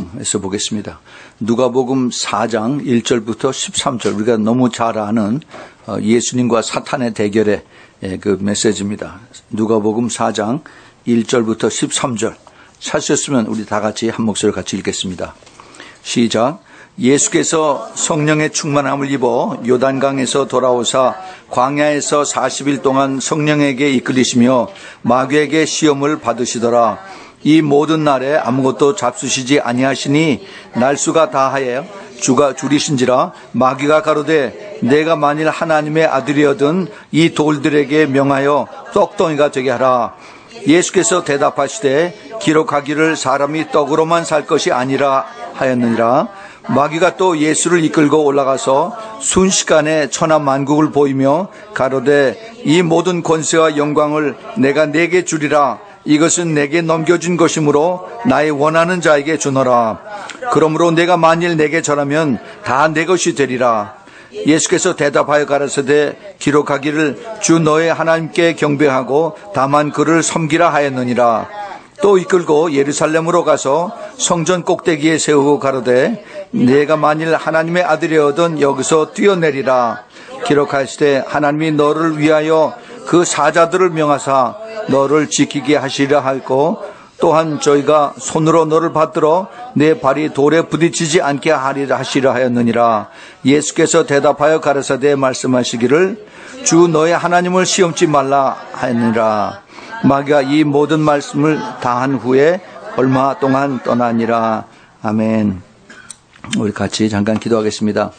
4장에서 보겠습니다. 누가복음 4장 1절부터 13절, 우리가 너무 잘 아는 예수님과 사탄의 대결의 그 메시지입니다. 누가복음 4장 1절부터 13절 찾으셨으면 우리 다 같이 한 목소리로 같이 읽겠습니다. 시작. 예수께서 성령의 충만함을 입어 요단강에서 돌아오사 광야에서 40일 동안 성령에게 이끌리시며 마귀에게 시험을 받으시더라. 이 모든 날에 아무것도 잡수시지 아니하시니 날수가 다하여 주가 줄이신지라. 마귀가 가로되 내가 만일 하나님의 아들이어든 이 돌들에게 명하여 떡덩이가 되게 하라. 예수께서 대답하시되 기록하기를 사람이 떡으로만 살 것이 아니라 하였느니라. 마귀가 또 예수를 이끌고 올라가서 순식간에 천하만국을 보이며 가로되 이 모든 권세와 영광을 내가 네게 주리라. 이것은 내게 넘겨준 것이므로 나의 원하는 자에게 주노라. 그러므로 내가 만일 내게 절하면 다 내 것이 되리라. 예수께서 대답하여 가라사대 기록하기를 주 너의 하나님께 경배하고 다만 그를 섬기라 하였느니라. 또 이끌고 예루살렘으로 가서 성전 꼭대기에 세우고 가로되 내가 만일 하나님의 아들이어든 여기서 뛰어내리라. 기록하시되 하나님이 너를 위하여 그 사자들을 명하사 너를 지키게 하시려 하고 또한 저희가 손으로 너를 받들어 내 발이 돌에 부딪히지 않게 하시려 하였느니라. 예수께서 대답하여 가라사대 말씀하시기를 주 너의 하나님을 시험치 말라 하였느니라. 마귀가 이 모든 말씀을 다 한 후에 얼마 동안 떠나니라. 아멘. 우리 같이 잠깐 기도하겠습니다.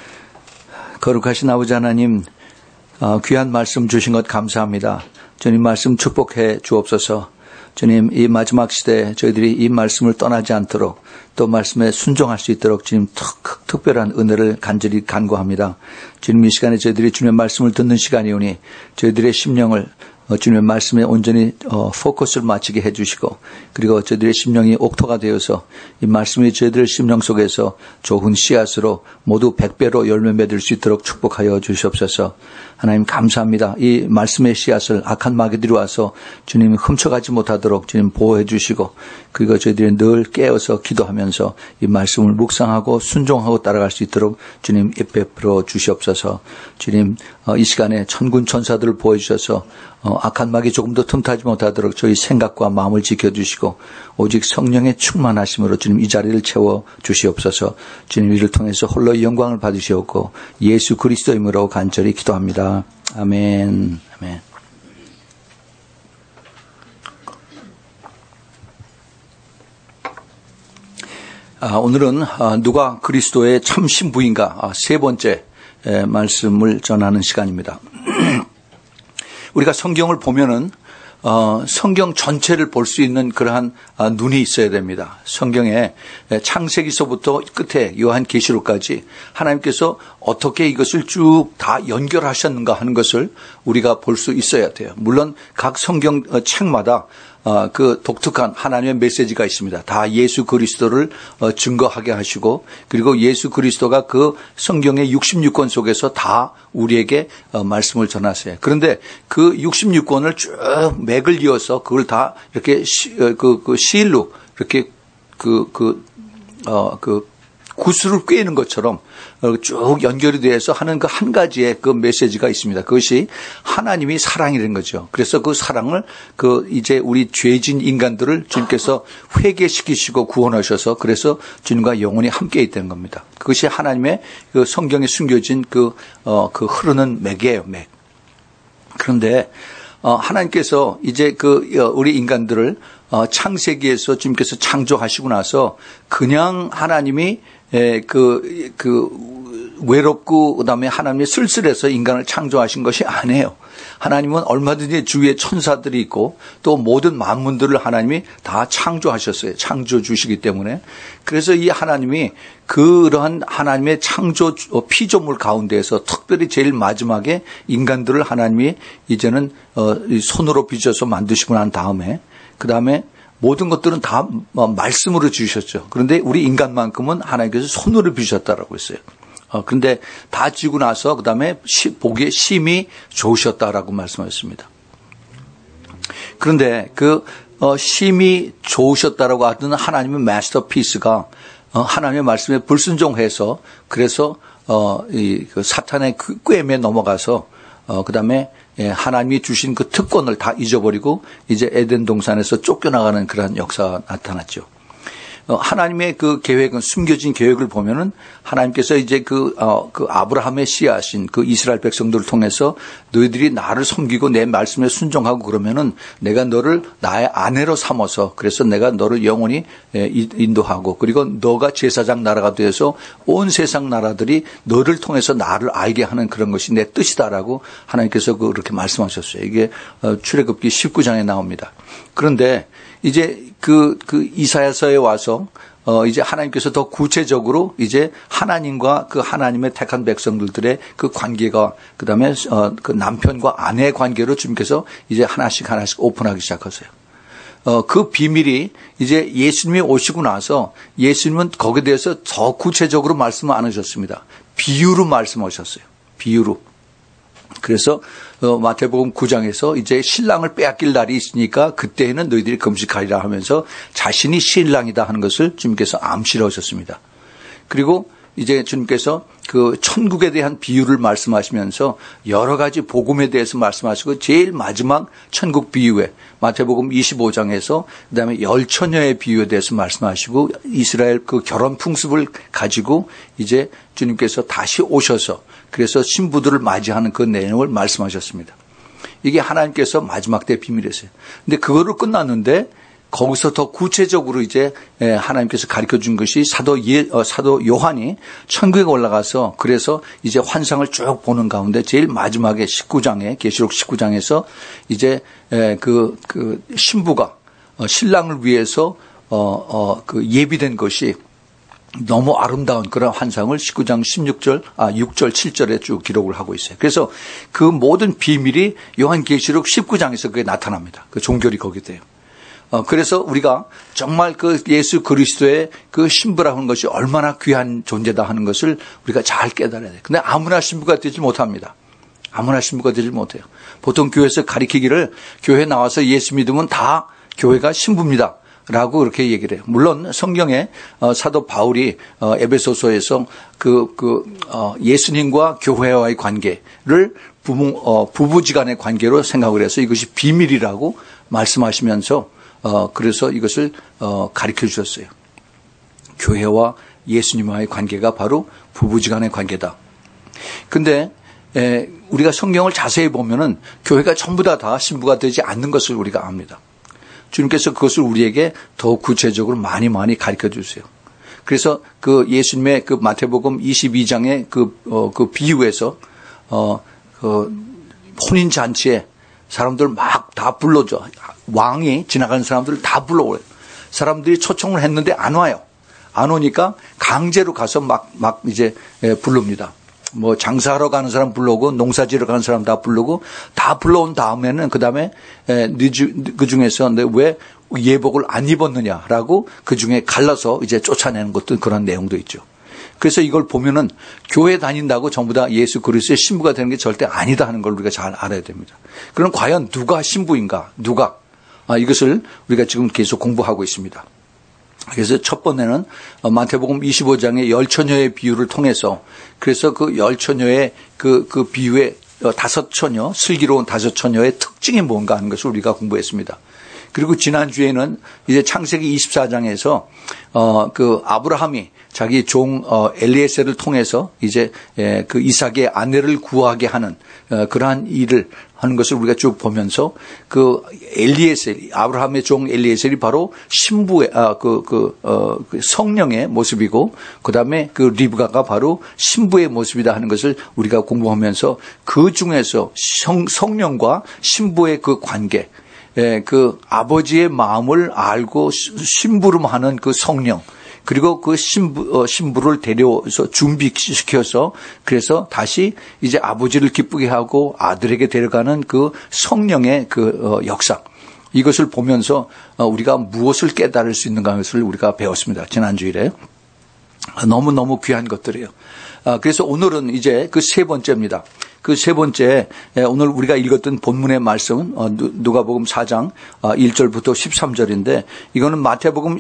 거룩하신 아버지 하나님, 귀한 말씀 주신 것 감사합니다. 주님 말씀 축복해 주옵소서. 주님, 이 마지막 시대에 저희들이 이 말씀을 떠나지 않도록 또 말씀에 순종할 수 있도록 주님 특별한 은혜를 간절히 간구합니다. 주님, 이 시간에 저희들이 주님의 말씀을 듣는 시간이오니 저희들의 심령을 주님의 말씀에 온전히 포커스를 맞추게 해주시고, 그리고 저희들의 심령이 옥토가 되어서 이 말씀이 저희들의 심령 속에서 좋은 씨앗으로 모두 100배로 열매 맺을 수 있도록 축복하여 주시옵소서. 하나님 감사합니다. 이 말씀의 씨앗을 악한 마귀들이 와서 주님이 훔쳐가지 못하도록 주님 보호해 주시고, 그리고 저희들이 늘 깨어서 기도하면서 이 말씀을 묵상하고 순종하고 따라갈 수 있도록 주님 베풀어 주시옵소서. 주님, 이 시간에 천군 천사들을 보여주셔서 악한 마귀 조금도 틈타지 못하도록 저희 생각과 마음을 지켜주시고 오직 성령의 충만하심으로 주님 이 자리를 채워 주시옵소서. 주님 이를 통해서 홀로 영광을 받으시옵고 예수 그리스도 이름으로 간절히 기도합니다. 아멘. 아멘. 오늘은 누가 그리스도의 참 신부인가 세 번째 말씀을 전하는 시간입니다. 우리가 성경을 보면은 성경 전체를 볼 수 있는 그러한 눈이 있어야 됩니다. 성경에 창세기서부터 끝에 요한계시록까지 하나님께서 어떻게 이것을 쭉 다 연결하셨는가 하는 것을 우리가 볼 수 있어야 돼요. 물론 각 성경 책마다 그 독특한 하나님의 메시지가 있습니다. 다 예수 그리스도를 증거하게 하시고, 그리고 예수 그리스도가 그 성경의 66권 속에서 다 우리에게 말씀을 전하세요. 그런데 그 66권을 쭉 맥을 이어서 그걸 다 이렇게 시일로 이렇게 구슬을 꿰는 것처럼 쭉 연결이 되어서 하는 그 한 가지의 그 메시지가 있습니다. 그것이 하나님이 사랑이라는 거죠. 그래서 그 사랑을 이제 우리 죄진 인간들을 주님께서 회개시키시고 구원하셔서 그래서 주님과 영원히 함께 있다는 겁니다. 그것이 하나님의 그 성경에 숨겨진 그 흐르는 맥이에요, 맥. 그런데 하나님께서 이제 우리 인간들을 창세기에서 주님께서 창조하시고 나서 그냥 하나님이 외롭고 그다음에 하나님이 쓸쓸해서 인간을 창조하신 것이 아니에요. 하나님은 얼마든지 주위에 천사들이 있고 또 모든 만물들을 하나님이 다 창조하셨어요. 창조 주시기 때문에. 그래서 이 하나님이 그러한 하나님의 창조 피조물 가운데에서 특별히 제일 마지막에 인간들을 하나님이 이제는 손으로 빚어서 만드시고 난 다음에 그다음에 모든 것들은 다 말씀으로 주셨죠. 그런데 우리 인간만큼은 하나님께서 손으로 빚으셨다라고 했어요. 그런데 다 지고 나서 그 다음에 보기에 심히 좋으셨다라고 말씀하셨습니다. 그런데 심히 좋으셨다라고 하던 하나님의 마스터피스가 하나님의 말씀에 불순종해서 그래서 그 사탄의 그 꾀에 넘어가서 그다음에 하나님이 주신 그 특권을 다 잊어버리고 이제 에덴 동산에서 쫓겨나가는 그런 역사가 나타났죠. 하나님의 그 계획은 숨겨진 계획을 보면은 하나님께서 이제 그 아브라함의 씨앗인 그 이스라엘 백성들을 통해서 너희들이 나를 섬기고 내 말씀에 순종하고 그러면은 내가 너를 나의 아내로 삼아서 그래서 내가 너를 영원히 인도하고 그리고 너가 제사장 나라가 되어서 온 세상 나라들이 너를 통해서 나를 알게 하는 그런 것이 내 뜻이다라고 하나님께서 그렇게 말씀하셨어요. 이게 출애굽기 19장에 나옵니다. 그런데 이제 그 이사야서에 와서 이제 하나님께서 더 구체적으로 이제 하나님과 그 하나님의 택한 백성들의 그 관계가 그다음에 그 남편과 아내의 관계로 주님께서 이제 하나씩 오픈하기 시작하세요. 그 비밀이 이제 예수님이 오시고 나서 예수님은 거기에 대해서 더 구체적으로 말씀을 안 하셨습니다. 비유로 말씀하셨어요. 비유로. 그래서 마태복음 9장에서 이제 신랑을 빼앗길 날이 있으니까 그때에는 너희들이 금식하리라 하면서 자신이 신랑이다 하는 것을 주님께서 암시를 하셨습니다. 그리고 이제 주님께서 그 천국에 대한 비유를 말씀하시면서 여러 가지 복음에 대해서 말씀하시고 제일 마지막 천국 비유에 마태복음 25장에서 그다음에 열처녀의 비유에 대해서 말씀하시고 이스라엘 그 결혼 풍습을 가지고 이제 주님께서 다시 오셔서 그래서 신부들을 맞이하는 그 내용을 말씀하셨습니다. 이게 하나님께서 마지막 때 비밀이었어요. 근데 그거를 끝났는데 거기서 더 구체적으로 이제 하나님께서 가르쳐 준 것이 사도 요한이 천국에 올라가서 그래서 이제 환상을 쭉 보는 가운데 제일 마지막에 19장에 계시록 19장에서 이제 그 신부가 신랑을 위해서 그 예비된 것이 너무 아름다운 그런 환상을 19장 6절, 7절에 쭉 기록을 하고 있어요. 그래서 그 모든 비밀이 요한계시록 19장에서 그게 나타납니다. 그 종결이 거기 돼요. 그래서 우리가 정말 그 예수 그리스도의 그 신부라는 것이 얼마나 귀한 존재다 하는 것을 우리가 잘 깨달아야 돼요. 근데 아무나 신부가 되지 못합니다. 아무나 신부가 되지 못해요. 보통 교회에서 가리키기를 교회 나와서 예수 믿으면 다 교회가 신부입니다. 라고 그렇게 얘기를 해요. 물론 성경에 사도 바울이 에베소서에서 예수님과 교회와의 관계를 부부지간의 관계로 생각을 해서 이것이 비밀이라고 말씀하시면서 그래서 이것을 가르쳐 주셨어요. 교회와 예수님과의 관계가 바로 부부지간의 관계다. 근데 우리가 성경을 자세히 보면은 교회가 전부 다 신부가 되지 않는 것을 우리가 압니다. 주님께서 그것을 우리에게 더 구체적으로 많이 가르쳐 주세요. 그래서 그 예수님의 그 마태복음 22장의 그 비유에서 혼인 잔치에 사람들 막 다 불러줘. 왕이 지나가는 사람들을 다 불러오래요. 사람들이 초청을 했는데 안 와요. 안 오니까 강제로 가서 막 이제 부릅니다. 뭐 장사하러 가는 사람 불러오고 농사지러 가는 사람 다 부르고 다 불러온 다음에는 그다음에 그 중에서 왜 예복을 안 입었느냐라고 그 중에 갈라서 이제 쫓아내는 것도 그런 내용도 있죠. 그래서 이걸 보면은 교회 다닌다고 전부 다 예수 그리스도의 신부가 되는 게 절대 아니다 하는 걸 우리가 잘 알아야 됩니다. 그럼 과연 누가 신부인가? 누가? 이것을 우리가 지금 계속 공부하고 있습니다. 그래서 첫 번째는 마태복음 25장의 열처녀의 비유를 통해서 그래서 그 열처녀의 그 비유의 다섯 처녀, 슬기로운 다섯 처녀의 특징이 뭔가 하는 것을 우리가 공부했습니다. 그리고 지난주에는 이제 창세기 24장에서 그 아브라함이 자기 종 엘리에셀을 통해서 이제 그 이삭의 아내를 구하게 하는 그러한 일을 하는 것을 우리가 쭉 보면서 그 엘리에셀, 아브라함의 종 엘리에셀이 바로 신부의 그 성령의 모습이고 그다음에 그 리브가가 바로 신부의 모습이다 하는 것을 우리가 공부하면서 그 중에서 성령과 신부의 그 관계, 그 아버지의 마음을 알고 심부름하는 그 성령, 그리고 그 신부를 데려서 준비시켜서 그래서 다시 이제 아버지를 기쁘게 하고 아들에게 데려가는 그 성령의 그 역사, 이것을 보면서 우리가 무엇을 깨달을 수 있는가 하는 것을 우리가 배웠습니다. 지난주일에. 너무너무 귀한 것들이에요. 그래서 오늘은 이제 그 세 번째입니다. 그 세 번째, 오늘 우리가 읽었던 본문의 말씀은 누가복음 4장 1절부터 13절인데 이거는 마태복음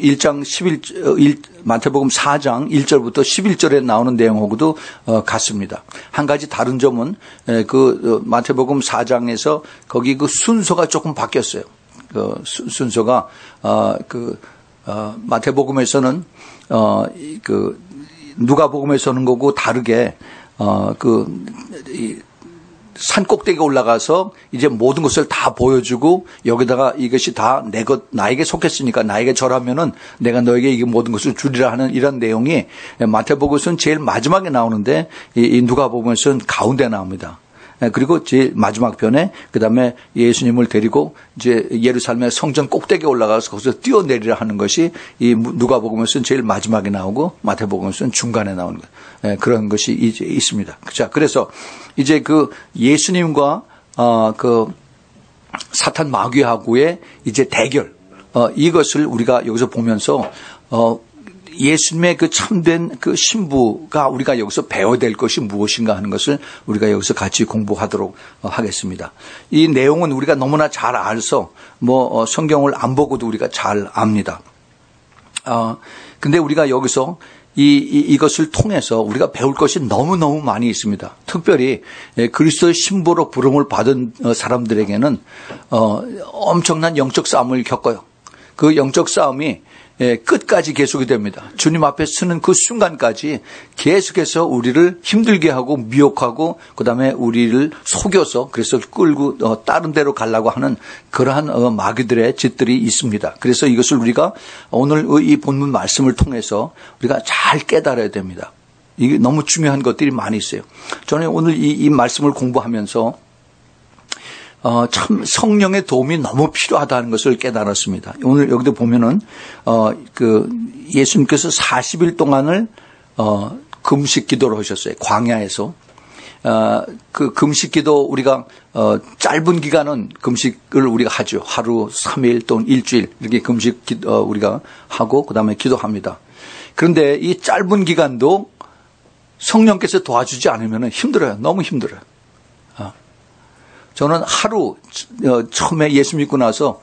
4장 1절부터 11절에 나오는 내용하고도 같습니다. 한 가지 다른 점은 그 마태복음 4장에서 거기 그 순서가 조금 바뀌었어요. 그 순서가 마태복음에서는 그 누가복음에서는 거고 다르게 산 꼭대기에 올라가서 이제 모든 것을 다 보여주고 여기다가 이것이 다 나에게 속했으니까 나에게 절하면은 내가 너에게 이 모든 것을 주리라 하는 이런 내용이 마태복음에서는 제일 마지막에 나오는데 이 누가복음에서는 가운데 나옵니다. 그리고 제일 마지막 편에 그다음에 예수님을 데리고 이제 예루살렘의 성전 꼭대기에 올라가서 거기서 뛰어내리라 하는 것이 이 누가복음에서는 제일 마지막에 나오고 마태복음에서는 중간에 나오는 거예요. 그런 것이 이제 있습니다. 자, 그래서 이제 그 예수님과 그 사탄 마귀하고의 이제 대결 이것을 우리가 여기서 보면서 예수님의 그 참된 그 신부가 우리가 여기서 배워야 될 것이 무엇인가 하는 것을 우리가 여기서 같이 공부하도록 하겠습니다. 이 내용은 우리가 너무나 잘 알서 성경을 안 보고도 우리가 잘 압니다. 근데 우리가 여기서 이것을 통해서 우리가 배울 것이 너무너무 많이 있습니다. 특별히 그리스도의 신부로 부름을 받은 사람들에게는 엄청난 영적 싸움을 겪어요. 그 영적 싸움이 끝까지 계속이 됩니다. 주님 앞에 서는 그 순간까지 계속해서 우리를 힘들게 하고 미혹하고 그다음에 우리를 속여서 그래서 끌고 다른 데로 가려고 하는 그러한 마귀들의 짓들이 있습니다. 그래서 이것을 우리가 오늘 이 본문 말씀을 통해서 우리가 잘 깨달아야 됩니다. 이게 너무 중요한 것들이 많이 있어요. 저는 오늘 이 말씀을 공부하면서 참 성령의 도움이 너무 필요하다는 것을 깨달았습니다. 오늘 여기도 보면은 그 예수님께서 40일 동안을 금식 기도를 하셨어요. 광야에서. 그 금식 기도 우리가 짧은 기간은 금식을 우리가 하죠. 하루 3일 또는 일주일 이렇게 금식 우리가 하고 그다음에 기도합니다. 그런데 이 짧은 기간도 성령께서 도와주지 않으면 힘들어요. 너무 힘들어요. 저는 하루 처음에 예수 믿고 나서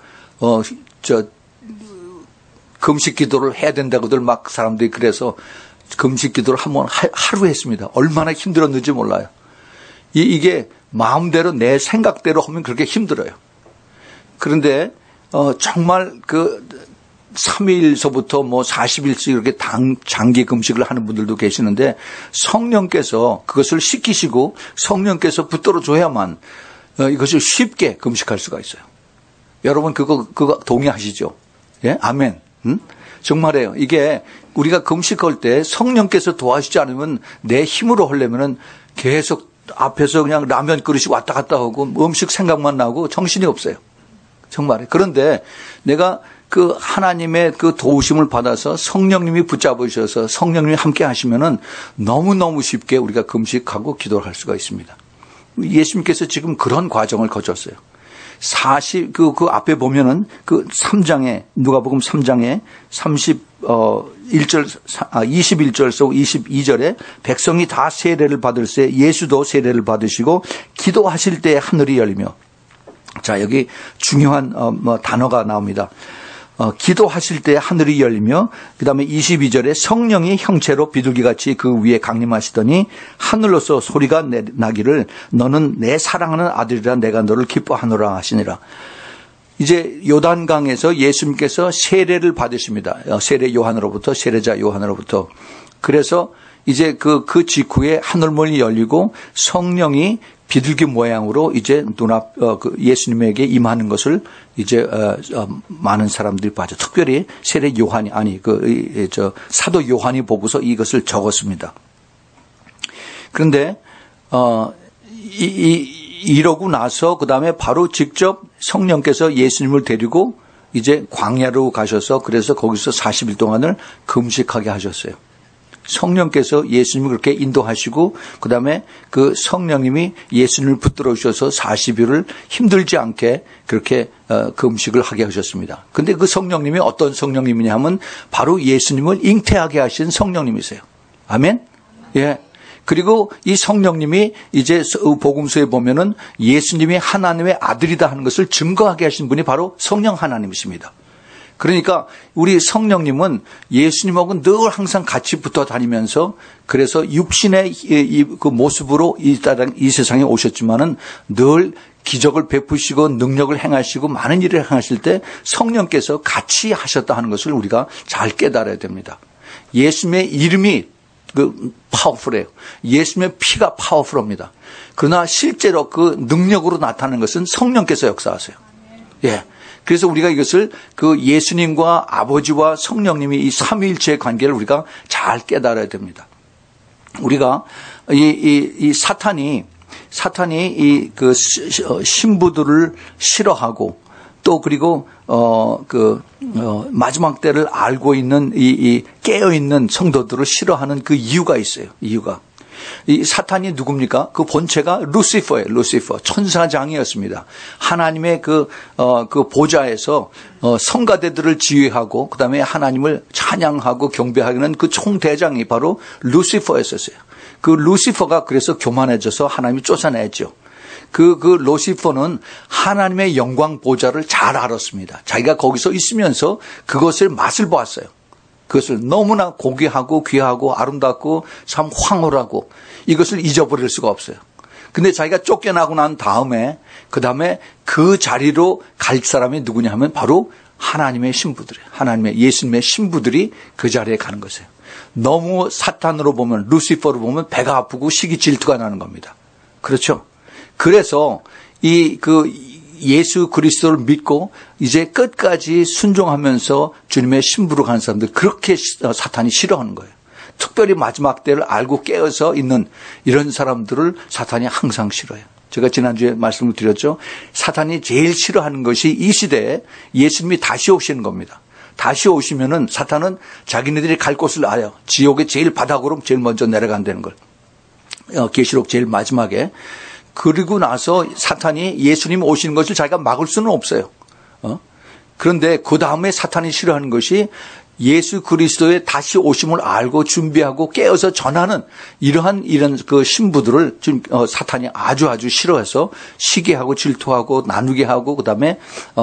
금식 기도를 해야 된다고들 막 사람들이 그래서 금식 기도를 한번 하루 했습니다. 얼마나 힘들었는지 몰라요. 이게 마음대로 내 생각대로 하면 그렇게 힘들어요. 그런데 정말 그 3일서부터 40일씩 이렇게 장기 금식을 하는 분들도 계시는데 성령께서 그것을 시키시고 성령께서 붙들어 줘야만 이것을 쉽게 금식할 수가 있어요. 여러분 그거 동의하시죠? 예? 아멘. 정말이에요. 이게 우리가 금식할 때 성령께서 도와주지 않으면 내 힘으로 하려면은 계속 앞에서 그냥 라면 그릇이 왔다 갔다 하고 음식 생각만 나고 정신이 없어요. 정말이에요. 그런데 내가 그 하나님의 그 도우심을 받아서 성령님이 붙잡으셔서 성령님이 함께 하시면은 너무너무 쉽게 우리가 금식하고 기도를 할 수가 있습니다. 예수님께서 지금 그런 과정을 거쳤어요. 그 앞에 보면은 그 3장에, 누가복음 3장에 21절서 22절에 백성이 다 세례를 받을세 예수도 세례를 받으시고 기도하실 때 하늘이 열리며 자, 여기 중요한 단어가 나옵니다. 기도하실 때 하늘이 열리며 그다음에 22절에 성령이 형체로 비둘기같이 그 위에 강림하시더니 하늘로서 소리가 나기를 너는 내 사랑하는 아들이라 내가 너를 기뻐하노라 하시니라. 이제 요단강에서 예수님께서 세례를 받으십니다. 세례 요한으로부터 세례자 요한으로부터. 그래서 이제 그 직후에 하늘문이 열리고 성령이 비둘기 모양으로 이제 눈앞 예수님에게 임하는 것을 이제 많은 사람들이 봤죠. 특별히 세례 요한이 사도 요한이 보고서 이것을 적었습니다. 그런데 이러고 나서 그다음에 바로 직접 성령께서 예수님을 데리고 이제 광야로 가셔서 그래서 거기서 40일 동안을 금식하게 하셨어요. 성령께서 예수님을 그렇게 인도하시고 그다음에 그 성령님이 예수님을 붙들어 주셔서 40일을 힘들지 않게 그렇게 금식을 하게 하셨습니다. 그런데 그 성령님이 어떤 성령님이냐 하면 바로 예수님을 잉태하게 하신 성령님이세요. 아멘? 예. 그리고 이 성령님이 이제 복음서에 보면은 예수님이 하나님의 아들이다 하는 것을 증거하게 하신 분이 바로 성령 하나님이십니다. 그러니까 우리 성령님은 예수님하고 늘 항상 같이 붙어 다니면서 그래서 육신의 그 모습으로 이 세상에 오셨지만은 늘 기적을 베푸시고 능력을 행하시고 많은 일을 행하실 때 성령께서 같이 하셨다 하는 것을 우리가 잘 깨달아야 됩니다. 예수님의 이름이 파워풀해요. 예수님의 피가 파워풀합니다. 그러나 실제로 그 능력으로 나타나는 것은 성령께서 역사하세요. 예. 그래서 우리가 이것을 그 예수님과 아버지와 성령님이 이 삼위일체의 관계를 우리가 잘 깨달아야 됩니다. 우리가 이 사탄이 이 그 신부들을 싫어하고 또 그리고 마지막 때를 알고 있는 이 깨어 있는 성도들을 싫어하는 그 이유가 있어요. 이유가. 이 사탄이 누굽니까? 그 본체가 루시퍼예요. 루시퍼. 천사장이었습니다. 하나님의 그 보좌에서 성가대들을 지휘하고 그다음에 하나님을 찬양하고 경배하는 그 총대장이 바로 루시퍼였었어요. 그 루시퍼가 그래서 교만해져서 하나님이 쫓아냈죠. 그 루시퍼는 하나님의 영광 보좌를 잘 알았습니다. 자기가 거기서 있으면서 그것을 맛을 보았어요. 그것을 너무나 고귀하고 귀하고 아름답고 참 황홀하고 이것을 잊어버릴 수가 없어요. 근데 자기가 쫓겨나고 난 다음에 그 자리로 갈 사람이 누구냐 하면 바로 하나님의 신부들이에요. 하나님의 예수님의 신부들이 그 자리에 가는 것이에요. 너무 사탄으로 보면 루시퍼로 보면 배가 아프고 시기 질투가 나는 겁니다. 그렇죠? 그래서 예수 그리스도를 믿고 이제 끝까지 순종하면서 주님의 신부로 가는 사람들 그렇게 사탄이 싫어하는 거예요. 특별히 마지막 때를 알고 깨어서 있는 이런 사람들을 사탄이 항상 싫어해요. 제가 지난주에 말씀을 드렸죠. 사탄이 제일 싫어하는 것이 이 시대에 예수님이 다시 오시는 겁니다. 다시 오시면은 사탄은 자기네들이 갈 곳을 알아요. 지옥의 제일 바닥으로 제일 먼저 내려간다는 걸. 계시록 제일 마지막에. 그리고 나서 사탄이 예수님 오시는 것을 자기가 막을 수는 없어요. 그런데 그 다음에 사탄이 싫어하는 것이 예수 그리스도의 다시 오심을 알고 준비하고 깨어서 전하는 이런 그 신부들을 사탄이 아주 싫어해서 시기하고 질투하고 나누게 하고 그다음에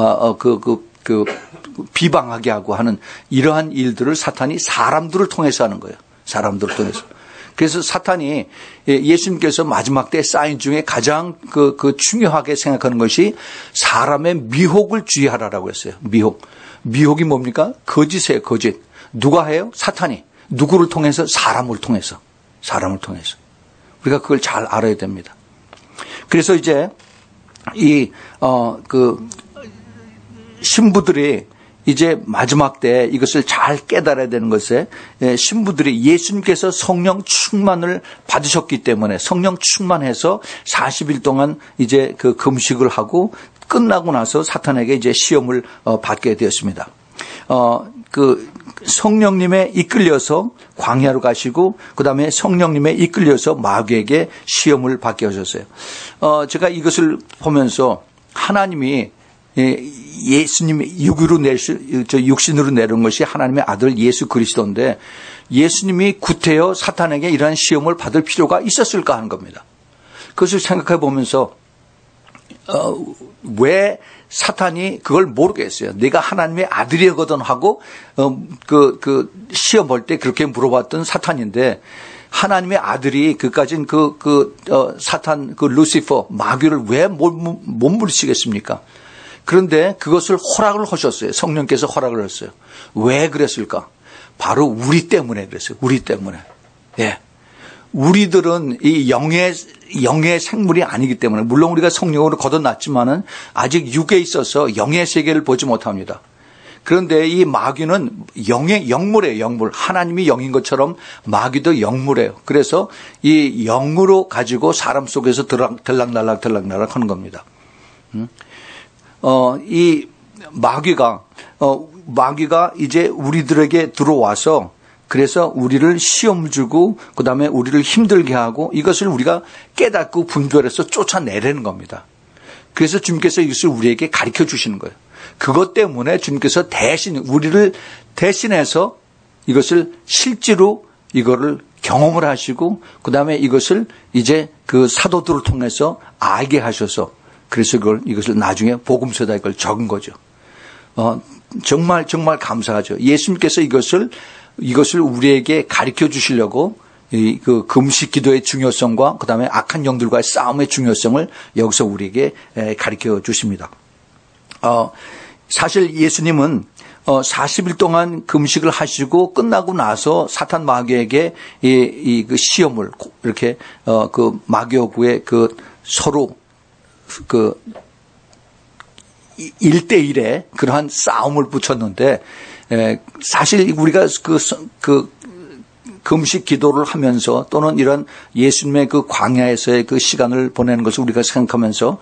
비방하게 하고 하는 이러한 일들을 사탄이 사람들을 통해서 하는 거예요. 사람들을 통해서. 그래서 사탄이 예수님께서 마지막 때 사인 중에 가장 중요하게 생각하는 것이 사람의 미혹을 주의하라라고 했어요. 미혹이 뭡니까? 거짓이에요, 거짓. 누가 해요? 사탄이. 누구를 통해서? 사람을 통해서. 우리가 그걸 잘 알아야 됩니다. 그래서 이제 신부들이 이제 마지막 때 이것을 잘 깨달아야 되는 것에 신부들이 예수님께서 성령 충만을 받으셨기 때문에 성령 충만해서 40일 동안 이제 그 금식을 하고 끝나고 나서 사탄에게 이제 시험을 받게 되었습니다. 성령님에 이끌려서 광야로 가시고 그다음에 성령님에 이끌려서 마귀에게 시험을 받게 하셨어요. 제가 이것을 보면서 하나님이 예수님이 육신으로 내려온 것이 하나님의 아들 예수 그리스도인데 예수님이 구태여 사탄에게 이러한 시험을 받을 필요가 있었을까 하는 겁니다. 그것을 생각해 보면서 왜 사탄이 그걸 모르겠어요. 내가 하나님의 아들이거든 하고 시험 볼 때 그렇게 물어봤던 사탄인데 하나님의 아들이 그까진 사탄 루시퍼 마귀를 왜 못 물리시겠습니까? 그런데 그것을 허락을 하셨어요. 성령께서 허락을 했어요. 왜 그랬을까? 바로 우리 때문에 그랬어요. 우리 때문에. 예. 우리들은 이 영의 생물이 아니기 때문에 물론 우리가 성령으로 거듭났지만은 아직 육에 있어서 영의 세계를 보지 못합니다. 그런데 이 마귀는 영의 영물이에요. 영물. 하나님이 영인 것처럼 마귀도 영물이에요. 그래서 이 영으로 가지고 사람 속에서 들락날락 하는 겁니다. 이 마귀가 이제 우리들에게 들어와서 그래서 우리를 시험 주고 그다음에 우리를 힘들게 하고 이것을 우리가 깨닫고 분별해서 쫓아내려는 겁니다. 그래서 주님께서 이것을 우리에게 가르쳐 주시는 거예요. 그것 때문에 주님께서 우리를 대신해서 이것을 실제로 이거를 경험을 하시고 그다음에 이것을 이제 그 사도들을 통해서 알게 하셔서 그래서 이것을 나중에 복음서에다 이걸 적은 거죠. 정말 감사하죠. 예수님께서 이것을 우리에게 가르쳐 주시려고 그 금식 기도의 중요성과 그다음에 악한 영들과의 싸움의 중요성을 여기서 우리에게 가르쳐 주십니다. 사실 예수님은 40일 동안 금식을 하시고 끝나고 나서 사탄 마귀에게 그 시험을 이렇게 그 마귀하고의 그 서로 그 1대1의 그러한 싸움을 붙였는데 사실 우리가 그 금식 기도를 하면서 또는 이런 예수님의 그 광야에서의 그 시간을 보내는 것을 우리가 생각하면서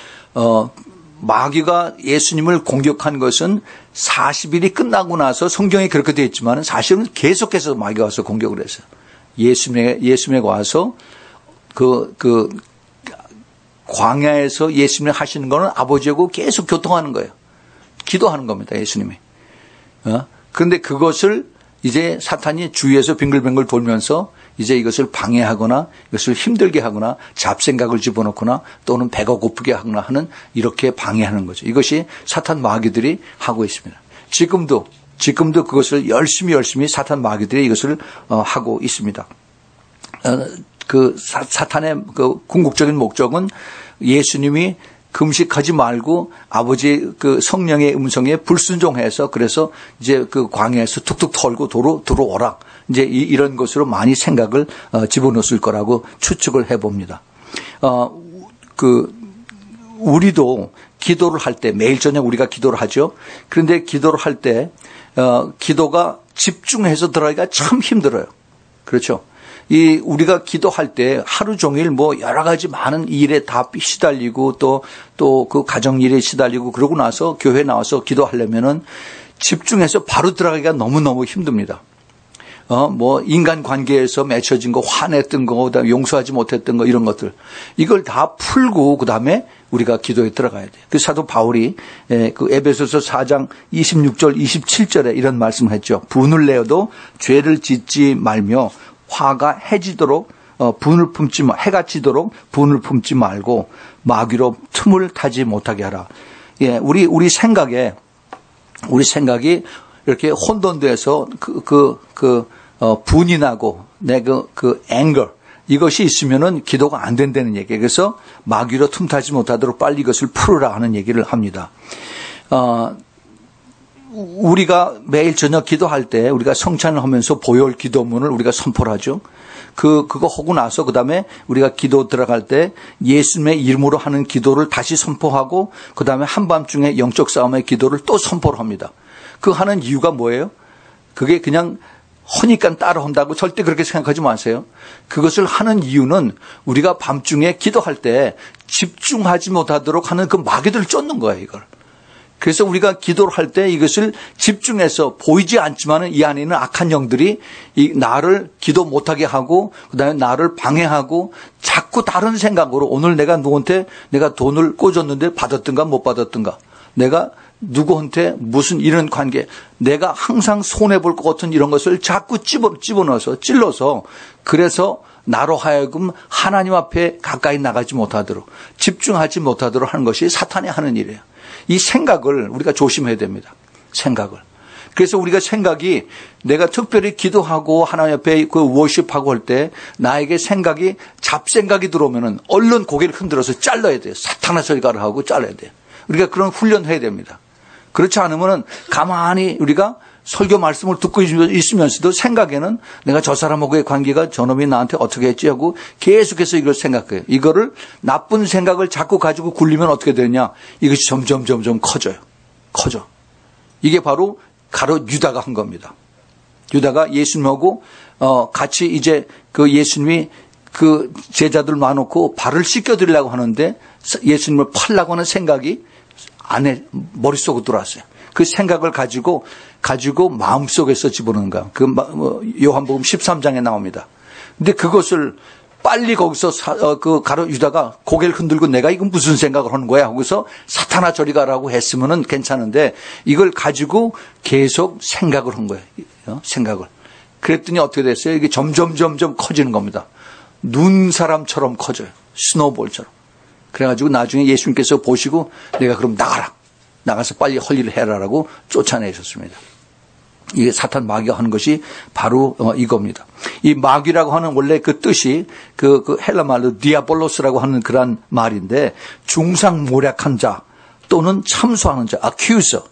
마귀가 예수님을 공격한 것은 40일이 끝나고 나서 성경에 그렇게 되어 있지만 사실은 계속해서 마귀가 와서 공격을 했어요. 예수님에게 와서 그 광야에서 예수님이 하시는 거는 아버지하고 계속 교통하는 거예요. 기도하는 겁니다, 예수님이. 그런데 그것을 이제 사탄이 주위에서 빙글빙글 돌면서 이제 이것을 방해하거나 이것을 힘들게 하거나 잡생각을 집어넣거나 또는 배가 고프게 하거나 하는 이렇게 방해하는 거죠. 이것이 사탄 마귀들이 하고 있습니다. 지금도 그것을 열심히 사탄 마귀들이 이것을 하고 있습니다. 그 사탄의 그 궁극적인 목적은 예수님이 금식하지 말고 아버지 그 성령의 음성에 불순종해서 그래서 이제 그 광야에서 툭툭 털고 들어오라. 이제 이런 것으로 많이 생각을 집어넣었을 거라고 추측을 해봅니다. 우리도 기도를 할 때 매일 저녁 우리가 기도를 하죠. 그런데 기도를 할 때 기도가 집중해서 들어가기가 참 힘들어요. 그렇죠. 우리가 기도할 때 하루 종일 뭐 여러 가지 많은 일에 다 시달리고 또 그 가정 일에 시달리고 그러고 나서 교회 나와서 기도하려면은 집중해서 바로 들어가기가 너무너무 힘듭니다. 뭐 인간 관계에서 맺혀진 거, 화냈던 거, 그다음에 용서하지 못했던 거 이런 것들 이걸 다 풀고 그다음에 우리가 기도에 들어가야 돼요. 그 사도 바울이 그 에베소서 4장 26절 27절에 이런 말씀을 했죠. 분을 내어도 죄를 짓지 말며 화가 해지도록 해가 지도록 분을 품지 말고 마귀로 틈을 타지 못하게 하라. 예, 우리 생각이 이렇게 혼돈돼서 분이 나고 그 anger 이것이 있으면은 기도가 안 된다는 얘기예요. 그래서 마귀로 틈타지 못하도록 빨리 이것을 풀으라 하는 얘기를 합니다. 우리가 매일 저녁 기도할 때 우리가 성찬을 하면서 보혈 기도문을 우리가 선포를 하죠. 그거 하고 나서 그다음에 우리가 기도 들어갈 때 예수님의 이름으로 하는 기도를 다시 선포하고 그다음에 한밤중에 영적 싸움의 기도를 또 선포를 합니다. 그 하는 이유가 뭐예요? 그게 그냥 허니까 따라 한다고 절대 그렇게 생각하지 마세요. 그것을 하는 이유는 우리가 밤중에 기도할 때 집중하지 못하도록 하는 그 마귀들을 쫓는 거예요, 이걸. 그래서 우리가 기도를 할 때 이것을 집중해서 보이지 않지만 이 안에 있는 악한 영들이 나를 기도 못하게 하고 그다음에 나를 방해하고 자꾸 다른 생각으로 오늘 내가 누구한테 내가 돈을 꽂았는데 받았든가 못 받았든가 내가 누구한테 무슨 이런 관계 내가 항상 손해볼 것 같은 이런 것을 자꾸 집어넣어서 찔러서 그래서 나로 하여금 하나님 앞에 가까이 나가지 못하도록 집중하지 못하도록 하는 것이 사탄이 하는 일이에요. 이 생각을 우리가 조심해야 됩니다. 생각을. 그래서 우리가 생각이 내가 특별히 기도하고 하나님 앞에 그 워십하고 할 때 나에게 생각이 잡생각이 들어오면은 얼른 고개를 흔들어서 잘라야 돼요. 사탄아 저리 가라 하고 잘라야 돼요. 우리가 그런 훈련해야 됩니다. 그렇지 않으면은 가만히 우리가 설교 말씀을 듣고 있으면서도 생각에는 내가 저 사람하고의 관계가 저놈이 나한테 어떻게 했지 하고 계속해서 이걸 생각해요. 이거를 나쁜 생각을 자꾸 가지고 굴리면 어떻게 되느냐. 이것이 점점 커져요. 커져. 이게 바로 가롯 유다가 한 겁니다. 유다가 예수님하고 같이 이제 그 예수님이 그 제자들 놔놓고 발을 씻겨드리려고 하는데 예수님을 팔려고 하는 생각이 안에 머릿속으로 들어왔어요. 그 생각을 가지고 마음속에서 집어넣는 거야. 그 요한복음 13장에 나옵니다. 근데 그것을 빨리 거기서 그 가롯 유다가 고개를 흔들고 내가 이건 무슨 생각을 하는 거야 하고서 사탄아 저리 가라고 했으면은 괜찮은데 이걸 가지고 계속 생각을 한 거예요. 생각을. 그랬더니 어떻게 됐어요? 이게 점점 커지는 겁니다. 눈사람처럼 커져요. 스노볼처럼. 그래가지고 나중에 예수님께서 보시고 내가 그럼 나가라. 나가서 빨리 할 일을 해라라고 쫓아내셨습니다. 이게 사탄 마귀가 하는 것이 바로 이겁니다. 이 마귀라고 하는 원래 그 뜻이 그 헬라 말로 디아볼로스라고 하는 그런 말인데 중상모략한 자 또는 참소하는 자, accuser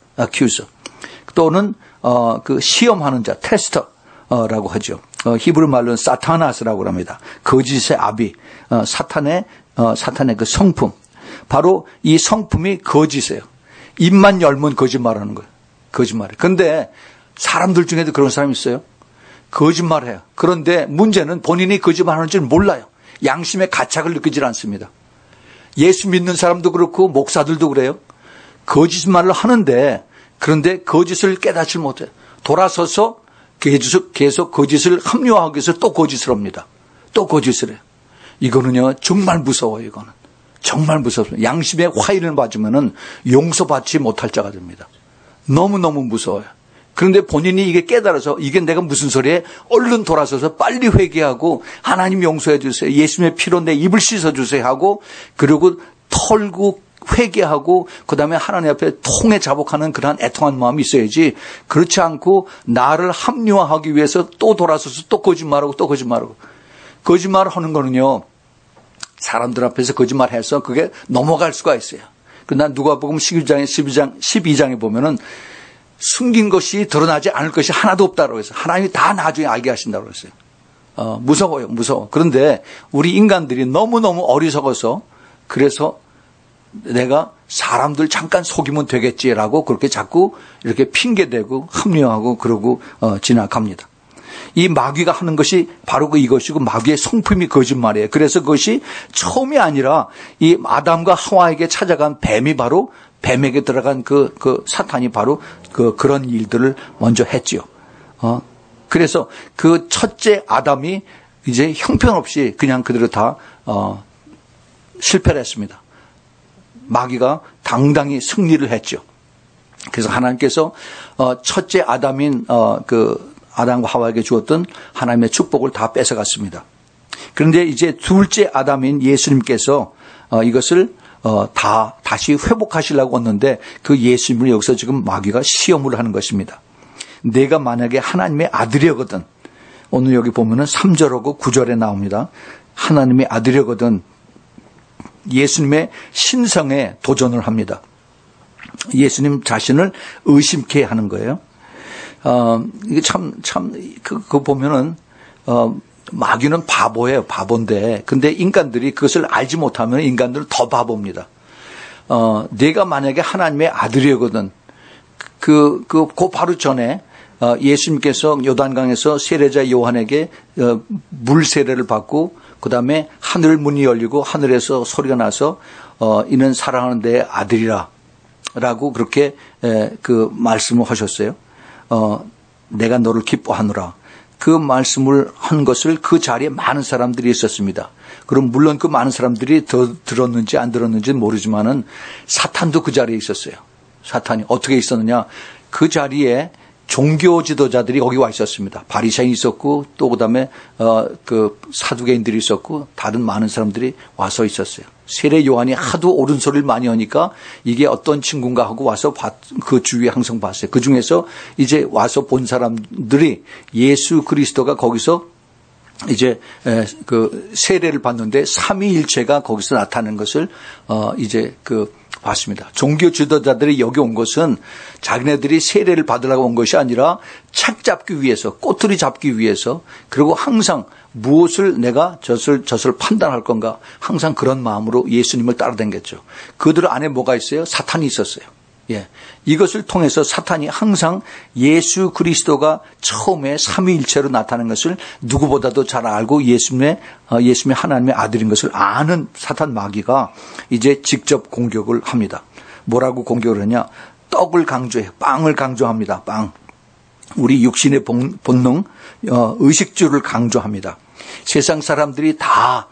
또는 그 시험하는 자, 테스터라고 하죠. 히브리 말로는 사타나스라고 합니다. 거짓의 아비, 사탄의 그 성품. 바로 이 성품이 거짓이에요. 입만 열면 거짓말하는 거예요. 거짓말해. 그런데 사람들 중에도 그런 사람이 있어요. 거짓말해요. 그런데 문제는 본인이 거짓말하는 줄 몰라요. 양심의 가책을 느끼질 않습니다. 예수 믿는 사람도 그렇고 목사들도 그래요. 거짓말을 하는데 그런데 거짓을 깨닫지 못해요. 돌아서서 계속 거짓을 합리화하기 위해서 또 거짓을 합니다. 또 거짓을 해요. 이거는요 정말 무서워요. 이거는 정말 무섭습니다. 양심의 화인을 맞으면은 용서받지 못할 자가 됩니다. 너무너무 무서워요. 그런데 본인이 이게 깨달아서 이게 내가 무슨 소리에 얼른 돌아서서 빨리 회개하고 하나님 용서해 주세요. 예수님의 피로 내 입을 씻어 주세요 하고 그리고 털고 회개하고 그다음에 하나님 앞에 통에 자복하는 그러한 애통한 마음이 있어야지 그렇지 않고 나를 합리화하기 위해서 또 돌아서서 또 거짓말하고 또 거짓말하고 거짓말을 하는 거는요 사람들 앞에서 거짓말해서 그게 넘어갈 수가 있어요. 그러나 누가복음 12장에 보면은 숨긴 것이 드러나지 않을 것이 하나도 없다고 해서 하나님이 다 나중에 알게 하신다고 했어요. 무서워요. 그런데 우리 인간들이 너무너무 어리석어서 그래서 내가 사람들 잠깐 속이면 되겠지라고 그렇게 자꾸 이렇게 핑계대고 합리화하고 그러고 지나갑니다. 이 마귀가 하는 것이 바로 이것이고 마귀의 성품이 거짓말이에요. 그래서 그것이 처음이 아니라 이 아담과 하와에게 찾아간 뱀이 바로 뱀에게 들어간 그 사탄이 바로 그런 일들을 먼저 했지요. 그래서 그 첫째 아담이 이제 형편없이 그냥 그대로 다 실패를 했습니다. 마귀가 당당히 승리를 했죠. 그래서 하나님께서 첫째 아담인 아담과 하와에게 주었던 하나님의 축복을 다 뺏어갔습니다. 그런데 이제 둘째 아담인 예수님께서 이것을 다시 회복하시려고 했는데 그 예수님을 여기서 지금 마귀가 시험을 하는 것입니다. 내가 만약에 하나님의 아들이거든 오늘 여기 보면은 3절하고 9절에 나옵니다. 하나님의 아들이거든 예수님의 신성에 도전을 합니다. 예수님 자신을 의심케 하는 거예요. 이게 그거 보면은, 마귀는 바보예요. 바본데. 근데 인간들이 그것을 알지 못하면 인간들은 더 바보입니다. 내가 만약에 하나님의 아들이거든. 그 바로 전에, 예수님께서 요단강에서 세례자 요한에게 물 세례를 받고 그 다음에 하늘 문이 열리고 하늘에서 소리가 나서 이는 사랑하는 내 아들이라 라고 그렇게 그 말씀을 하셨어요. 내가 너를 기뻐하노라. 그 말씀을 한 것을 그 자리에 많은 사람들이 있었습니다. 그럼 물론 그 많은 사람들이 더 들었는지 안 들었는지는 모르지만은 사탄도 그 자리에 있었어요. 사탄이 어떻게 있었느냐? 그 자리에 종교 지도자들이 거기 와 있었습니다. 바리새인이 있었고 또 그다음에 그 사두개인들이 있었고 다른 많은 사람들이 와서 있었어요. 세례 요한이 하도 옳은 소리를 많이 하니까 이게 어떤 친구인가 하고 와서 그 주위에 항상 봤어요. 그 중에서 이제 와서 본 사람들이 예수 그리스도가 거기서 이제 그 세례를 받는데 삼위일체가 거기서 나타나는 것을 이제 봤습니다. 종교 지도자들이 여기 온 것은 자기네들이 세례를 받으려고 온 것이 아니라 책 잡기 위해서, 꼬투리 잡기 위해서, 그리고 항상 무엇을 내가 젖을 판단할 건가 항상 그런 마음으로 예수님을 따라다녔죠. 그들 안에 뭐가 있어요? 사탄이 있었어요. 예, 이것을 통해서 사탄이 항상 예수 그리스도가 처음에 삼위일체로 나타나는 것을 누구보다도 잘 알고 예수님의 하나님의 아들인 것을 아는 사탄 마귀가 이제 직접 공격을 합니다. 뭐라고 공격을 하냐? 떡을 강조해요. 빵을 강조합니다. 빵. 우리 육신의 본능, 의식주를 강조합니다. 세상 사람들이 다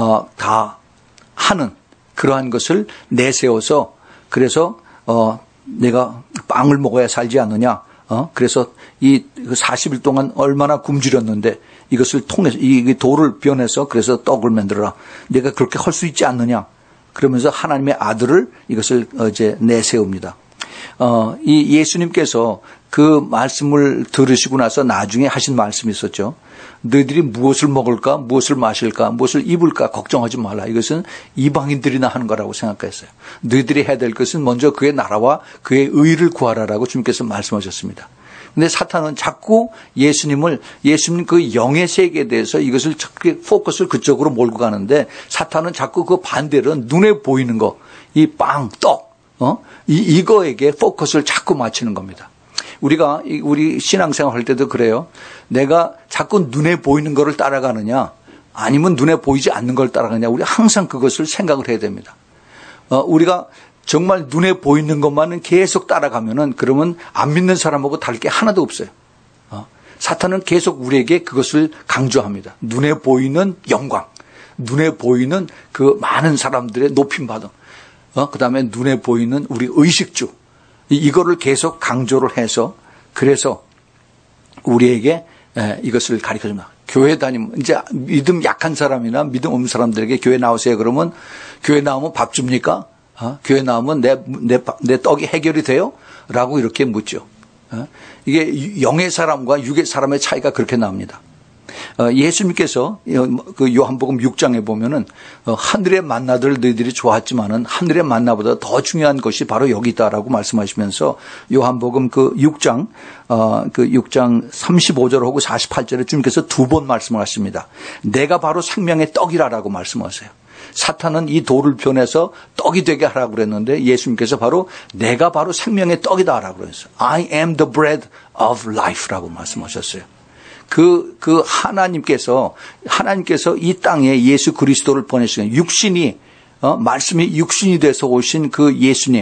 하는 그러한 것을 내세워서 그래서 내가 빵을 먹어야 살지 않느냐? 그래서 이 40일 동안 얼마나 굶주렸는데 이것을 통해서 이 돌을 변해서 그래서 떡을 만들어라. 내가 그렇게 할 수 있지 않느냐. 그러면서 하나님의 아들을 이것을 이제 내세웁니다. 이 예수님께서 그 말씀을 들으시고 나서 나중에 하신 말씀이 있었죠. 너희들이 무엇을 먹을까, 무엇을 마실까, 무엇을 입을까 걱정하지 말라. 이것은 이방인들이나 하는 거라고 생각했어요. 너희들이 해야 될 것은 먼저 그의 나라와 그의 의를 구하라라고 주님께서 말씀하셨습니다. 근데 사탄은 자꾸 예수님 그 영의 세계에 대해서 이것을 포커스를 그쪽으로 몰고 가는데 사탄은 자꾸 그 반대로 눈에 보이는 거, 이 빵, 떡, 이거에게 포커스를 자꾸 맞추는 겁니다. 우리 신앙생활 할 때도 그래요. 내가 자꾸 눈에 보이는 거를 따라가느냐, 아니면 눈에 보이지 않는 걸 따라가느냐, 우리 항상 그것을 생각을 해야 됩니다. 우리가 정말 눈에 보이는 것만은 계속 따라가면은 그러면 안 믿는 사람하고 다를 게 하나도 없어요. 사탄은 계속 우리에게 그것을 강조합니다. 눈에 보이는 영광, 눈에 보이는 그 많은 사람들의 높임받음, 그 다음에 눈에 보이는 우리 의식주, 이거를 계속 강조를 해서 그래서 우리에게 이것을 가르쳐줍니다. 교회 다니면 이제 믿음 약한 사람이나 믿음 없는 사람들에게 교회 나오세요. 그러면 교회 나오면 밥 줍니까? 교회 나오면 내 떡이 해결이 돼요? 라고 이렇게 묻죠. 이게 영의 사람과 육의 사람의 차이가 그렇게 나옵니다. 예수님께서 그 요한복음 6장에 보면은 하늘의 만나들 너희들이 좋았지만은 하늘의 만나보다 더 중요한 것이 바로 여기 있다라고 말씀하시면서 요한복음 그 6장 35절하고 48절에 주님께서 두 번 말씀을 하십니다. 내가 바로 생명의 떡이라라고 말씀하세요. 사탄은 이 돌을 변해서 떡이 되게 하라고 그랬는데 예수님께서 바로 내가 바로 생명의 떡이다라고 그랬어요. I am the bread of life라고 말씀하셨어요. 하나님께서 이 땅에 예수 그리스도를 보내시는 육신이, 말씀이 육신이 돼서 오신 그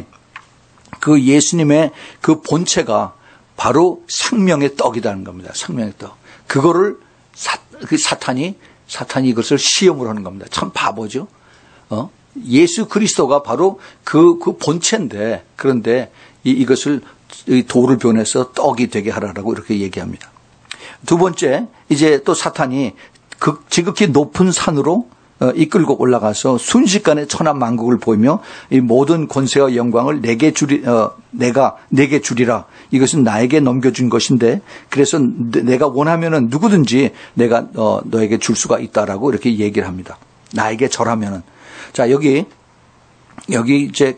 예수님의 그 본체가 바로 생명의 떡이라는 겁니다. 생명의 떡. 그거를 사탄이 이것을 시험을 하는 겁니다. 참 바보죠. 예수 그리스도가 바로 그 본체인데, 그런데 이것을 돌을 변해서 떡이 되게 하라라고 이렇게 얘기합니다. 두 번째, 이제 또 사탄이 지극히 높은 산으로 이끌고 올라가서 순식간에 천한 만국을 보이며 이 모든 권세와 영광을 내게 주리라. 이것은 나에게 넘겨준 것인데, 그래서 내가 원하면은 누구든지 내가 너에게 줄 수가 있다라고 이렇게 얘기를 합니다. 나에게 절하면은. 자, 여기 이제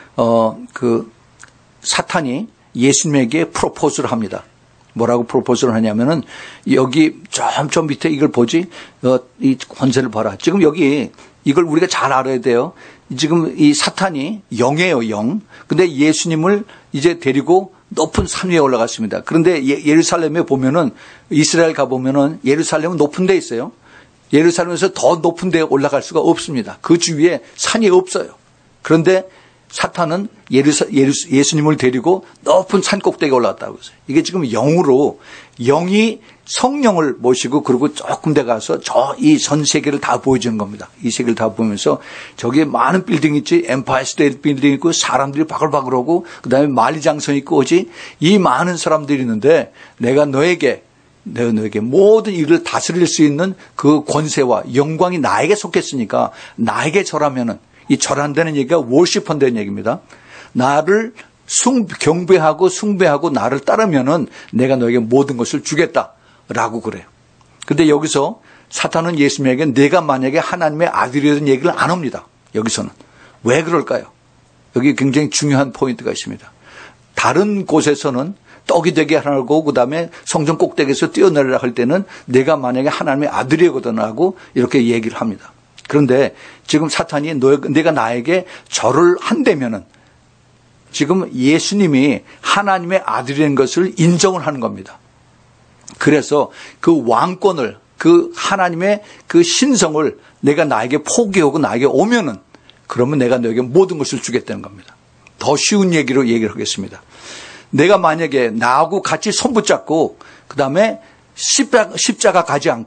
사탄이 예수님에게 프로포즈를 합니다. 뭐라고 프로포즈를 하냐면은 여기 저 밑에 이걸 보지, 이 권세를 봐라. 지금 여기 이걸 우리가 잘 알아야 돼요. 지금 이 사탄이 영이에요, 영. 근데 예수님을 이제 데리고 높은 산 위에 올라갔습니다. 그런데 예루살렘에 보면은, 이스라엘 가보면은 예루살렘은 높은 데 있어요. 예루살렘에서 더 높은 데에 올라갈 수가 없습니다. 그 주위에 산이 없어요. 그런데 사탄은 예수님을 데리고 높은 산 꼭대기에 올라갔다고 했어요. 이게 지금 영이 성령을 모시고 그리고 조금 돼 가서 이 전 세계를 다 보여주는 겁니다. 이 세계를 다 보면서 저기에 많은 빌딩 있지, 엠파이어 스테이트 빌딩 있고 사람들이 바글바글 오고 그다음에 만리장성 있고 오지, 이 많은 사람들이 있는데 내가 너에게 모든 일을 다스릴 수 있는 그 권세와 영광이 나에게 속했으니까 나에게 절하면은, 이 절한다는 얘기가 워시펀다는 얘기입니다. 나를 경배하고 숭배하고 나를 따르면은 내가 너에게 모든 것을 주겠다라고 그래요. 근데 여기서 사탄은 예수님에게 내가 만약에 하나님의 아들이라는 얘기를 안 합니다. 여기서는. 왜 그럴까요? 여기 굉장히 중요한 포인트가 있습니다. 다른 곳에서는 떡이 되게 하라고 그다음에 성전 꼭대기에서 뛰어내리라 할 때는 내가 만약에 하나님의 아들이거든 하고 이렇게 얘기를 합니다. 그런데 지금 사탄이 내가 나에게 절을 한다면은 지금 예수님이 하나님의 아들인 것을 인정을 하는 겁니다. 그래서 그 왕권을, 그 하나님의 그 신성을 내가 나에게 포기하고 나에게 오면은 그러면 내가 너에게 모든 것을 주겠다는 겁니다. 더 쉬운 얘기를 하겠습니다. 내가 만약에 나하고 같이 손 붙잡고 그다음에 십자가 가지 않고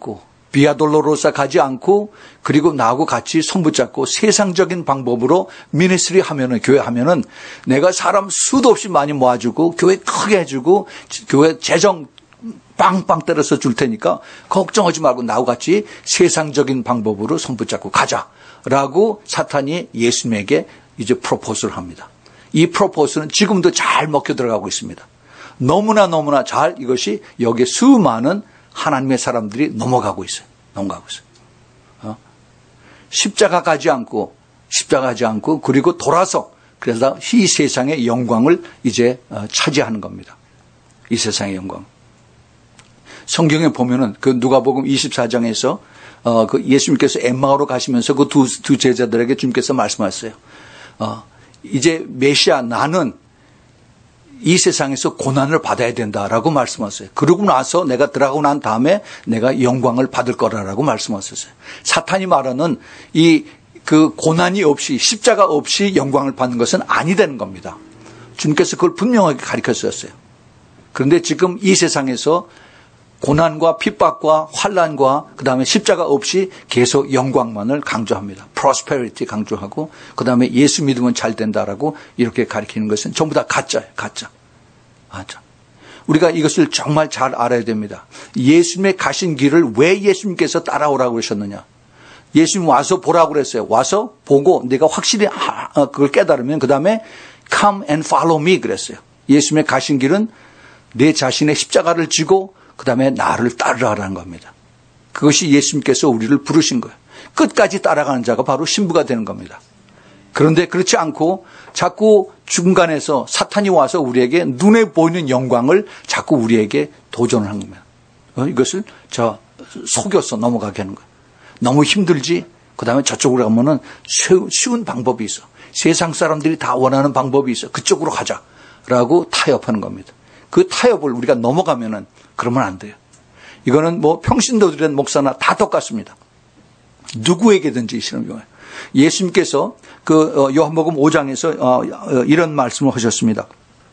비아돌로로사 가지 않고 그리고 나하고 같이 손붙잡고 세상적인 방법으로 미니스트리 하면은, 교회 하면은 내가 사람 수도 없이 많이 모아주고 교회 크게 해주고 교회 재정 빵빵 때려서 줄 테니까 걱정하지 말고 나하고 같이 세상적인 방법으로 손붙잡고 가자라고 사탄이 예수님에게 이제 프로포즈를 합니다. 이 프로포즈는 지금도 잘 먹혀 들어가고 있습니다. 너무나 잘 이것이 여기에 수많은 하나님의 사람들이 넘어가고 있어요. 십자가 가지 않고 그리고 돌아서 그래서 이 세상의 영광을 이제 차지하는 겁니다. 이 세상의 영광. 성경에 보면은 그 누가복음 24장에서 그 예수님께서 엠마오로 가시면서 그 두 제자들에게 주님께서 말씀하셨어요. 이제 메시아 나는 이 세상에서 고난을 받아야 된다라고 말씀하셨어요. 그러고 나서 내가 들어가고 난 다음에 내가 영광을 받을 거라고 말씀하셨어요. 사탄이 말하는 그 고난이 없이 십자가 없이 영광을 받는 것은 아니되는 겁니다. 주님께서 그걸 분명하게 가르쳤었어요. 그런데 지금 이 세상에서 고난과 핍박과 환난과 그다음에 십자가 없이 계속 영광만을 강조합니다. prosperity 강조하고 그다음에 예수 믿으면 잘 된다라고 이렇게 가르치는 것은 전부 다 가짜예요. 가짜. 우리가 이것을 정말 잘 알아야 됩니다. 예수님의 가신 길을 왜 예수님께서 따라오라고 그러셨느냐. 예수님 와서 보라고 그랬어요. 와서 보고 내가 확실히 그걸 깨달으면 그다음에 come and follow me 그랬어요. 예수님의 가신 길은 내 자신의 십자가를 지고 그다음에 나를 따르라는 겁니다. 그것이 예수님께서 우리를 부르신 거예요. 끝까지 따라가는 자가 바로 신부가 되는 겁니다. 그런데 그렇지 않고 자꾸 중간에서 사탄이 와서 우리에게 눈에 보이는 영광을 자꾸 우리에게 도전을 한 겁니다. 이것을 속여서 넘어가게 하는 거예요. 너무 힘들지? 그다음에 저쪽으로 가면은 쉬운 방법이 있어. 세상 사람들이 다 원하는 방법이 있어. 그쪽으로 가자라고 타협하는 겁니다. 그 타협을 우리가 넘어가면은 그러면 안 돼요. 이거는 뭐 평신도들의 목사나 다 똑같습니다. 누구에게든지 이런 경우에 예수님께서 그 요한복음 5장에서 이런 말씀을 하셨습니다.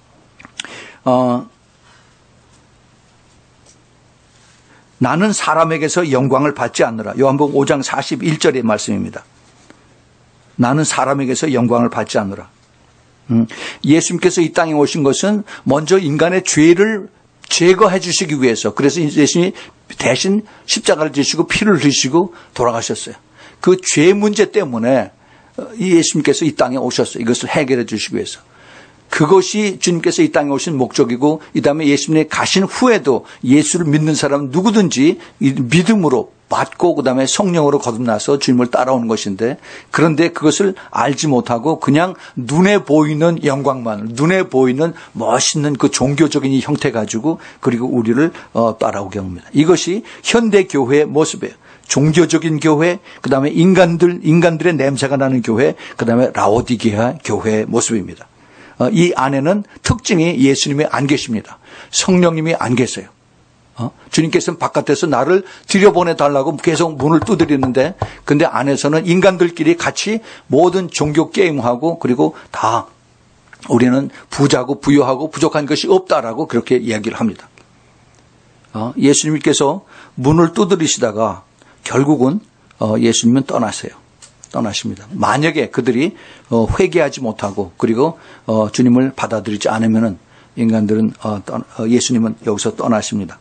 나는 사람에게서 영광을 받지 않느라. 요한복음 5장 41절의 말씀입니다. 나는 사람에게서 영광을 받지 않느라. 예수님께서 이 땅에 오신 것은 먼저 인간의 죄를 제거해 주시기 위해서. 그래서 예수님이 대신 십자가를 지시고 피를 흘리시고 돌아가셨어요. 그 죄 문제 때문에 예수님께서 이 땅에 오셨어요. 이것을 해결해 주시기 위해서. 그것이 주님께서 이 땅에 오신 목적이고, 이 다음에 예수님이 가신 후에도 예수를 믿는 사람 누구든지 믿음으로 받고 그 다음에 성령으로 거듭나서 주님을 따라오는 것인데, 그런데 그것을 알지 못하고 그냥 눈에 보이는 영광만, 눈에 보이는 멋있는 그 종교적인 이 형태 가지고 그리고 우리를 따라오게 합니다. 이것이 현대 교회의 모습이에요. 종교적인 교회, 그 다음에 인간들의 냄새가 나는 교회, 그 다음에 라오디게아 교회의 모습입니다. 이 안에는 특징이 예수님이 안 계십니다. 성령님이 안 계세요. 주님께서는 바깥에서 나를 들여보내달라고 계속 문을 두드리는데, 근데 안에서는 인간들끼리 같이 모든 종교 게임하고, 그리고 다 우리는 부자고 부유하고 부족한 것이 없다라고 그렇게 이야기를 합니다. 예수님께서 문을 두드리시다가 결국은 예수님은 떠나십니다. 만약에 그들이 회개하지 못하고 그리고 주님을 받아들이지 않으면은 인간들은 예수님은 여기서 떠나십니다.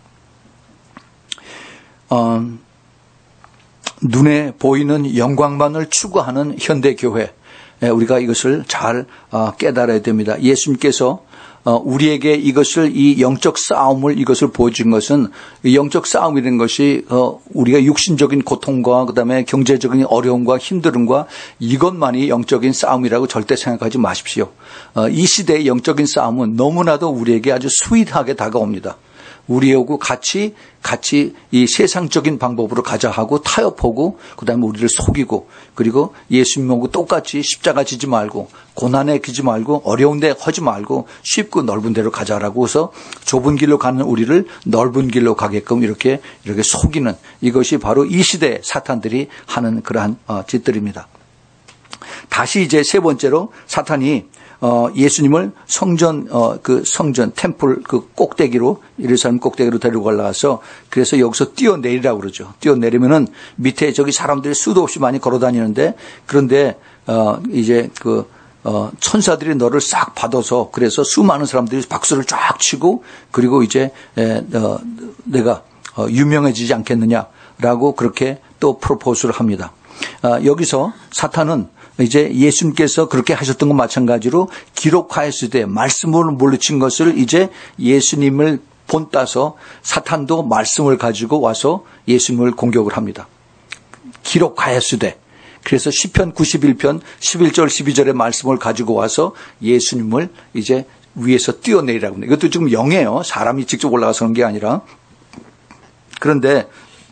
눈에 보이는 영광만을 추구하는 현대 교회, 우리가 이것을 잘 깨달아야 됩니다. 예수님께서 우리에게 이것을, 이 영적 싸움을, 이것을 보여준 것은, 영적 싸움이라는 것이 우리가 육신적인 고통과 그다음에 경제적인 어려움과 힘듦과 이것만이 영적인 싸움이라고 절대 생각하지 마십시오. 이 시대의 영적인 싸움은 너무나도 우리에게 아주 스윗하게 다가옵니다. 우리하고 같이 이 세상적인 방법으로 가자 하고 타협하고, 그다음에 우리를 속이고, 그리고 예수님하고 똑같이 십자가 지지 말고 고난에 기지 말고 어려운 데 하지 말고 쉽고 넓은 데로 가자라고 해서 좁은 길로 가는 우리를 넓은 길로 가게끔 이렇게 속이는, 이것이 바로 이 시대의 사탄들이 하는 그러한 짓들입니다. 다시 이제 세 번째로 사탄이 예수님을 성전 템플 그 꼭대기로, 예루살렘 꼭대기로 데리고 올라가서 그래서 여기서 뛰어내리라고 그러죠. 뛰어내리면은 밑에 저기 사람들이 수도 없이 많이 걸어 다니는데, 그런데 이제 천사들이 너를 싹 받아서 그래서 수많은 사람들이 박수를 쫙 치고, 그리고 이제 내가 유명해지지 않겠느냐라고 그렇게 또 프로포즈를 합니다. 여기서 사탄은 이제 예수님께서 그렇게 하셨던 것 마찬가지로 기록하였으되 말씀으로 물리친 것을 이제 예수님을 본따서 사탄도 말씀을 가지고 와서 예수님을 공격을 합니다. 기록하였으되. 그래서 시편 91편 11절 12절의 말씀을 가지고 와서 예수님을 이제 위에서 뛰어내리라고 합니다. 이것도 지금 영이에요. 사람이 직접 올라가서 하는 게 아니라. 그런데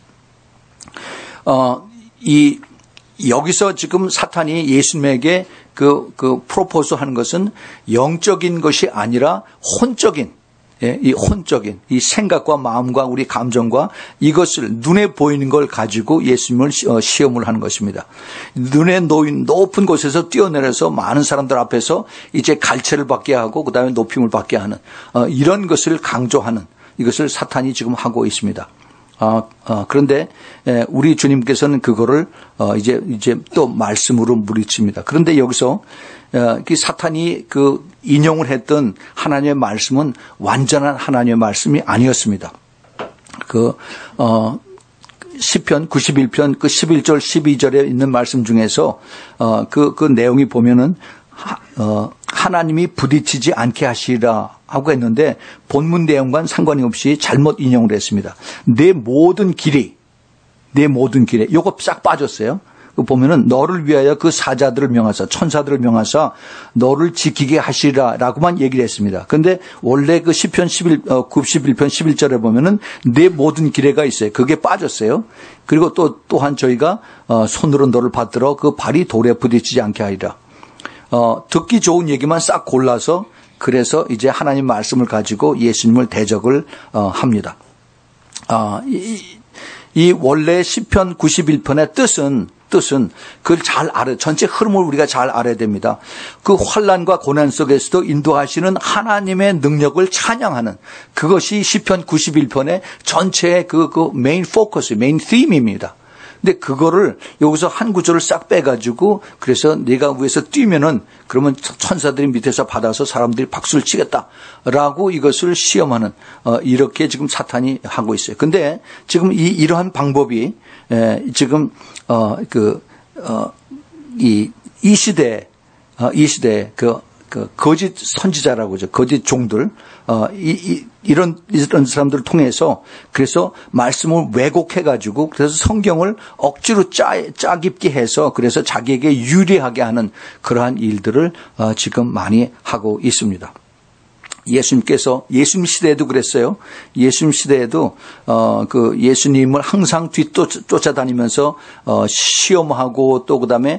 여기서 지금 사탄이 예수님에게 그 프로포즈 하는 것은 영적인 것이 아니라 혼적인, 이 혼적인, 이 생각과 마음과 우리 감정과 이것을 눈에 보이는 걸 가지고 예수님을 시험을 하는 것입니다. 눈에 놓인 높은 곳에서 뛰어내려서 많은 사람들 앞에서 이제 갈채를 받게 하고 그 다음에 높임을 받게 하는, 이런 것을 강조하는 이것을 사탄이 지금 하고 있습니다. 그런데 우리 주님께서는 그거를 이제 또 말씀으로 물리칩니다. 그런데 여기서 사탄이 그 인용을 했던 하나님의 말씀은 완전한 하나님의 말씀이 아니었습니다. 시편 91편 그 11절 12절에 있는 말씀 중에서 그 내용이 보면은 하나님이 부딪히지 않게 하시라 하고 했는데 본문 내용과는 상관이 없이 잘못 인용을 했습니다. 내 모든 길에 요거 싹 빠졌어요. 보면은 너를 위하여 그 사자들을 명하사 천사들을 명하사 너를 지키게 하시라라고만 얘기를 했습니다. 그런데 원래 그 시편 91편 11절에 보면은 내 모든 길에가 있어요. 그게 빠졌어요. 그리고 또한 저희가 손으로 너를 받들어 그 발이 돌에 부딪히지 않게 하리라. 듣기 좋은 얘기만 싹 골라서 그래서 이제 하나님 말씀을 가지고 예수님을 대적을 합니다. 이 원래 시편 91편의 뜻은 그걸 잘 알아요. 전체 흐름을 우리가 잘 알아야 됩니다. 그 환난과 고난 속에서도 인도하시는 하나님의 능력을 찬양하는 그것이 시편 91편의 전체의 그 메인 포커스, 메인 팀입니다. 근데 그거를 여기서 한 구절을 싹 빼가지고 그래서 내가 위에서 뛰면은 그러면 천사들이 밑에서 받아서 사람들이 박수를 치겠다라고 이것을 시험하는 이렇게 지금 사탄이 하고 있어요. 근데 지금 이러한 방법이 지금 이 시대에 거짓 선지자라고 하죠. 거짓 종들, 이런 사람들을 통해서 그래서 말씀을 왜곡해가지고 그래서 성경을 억지로 짜깁게 해서 그래서 자기에게 유리하게 하는 그러한 일들을 지금 많이 하고 있습니다. 예수님 시대에도 그랬어요. 예수님 시대에도, 예수님을 항상 쫓아다니면서, 시험하고 또 그 다음에,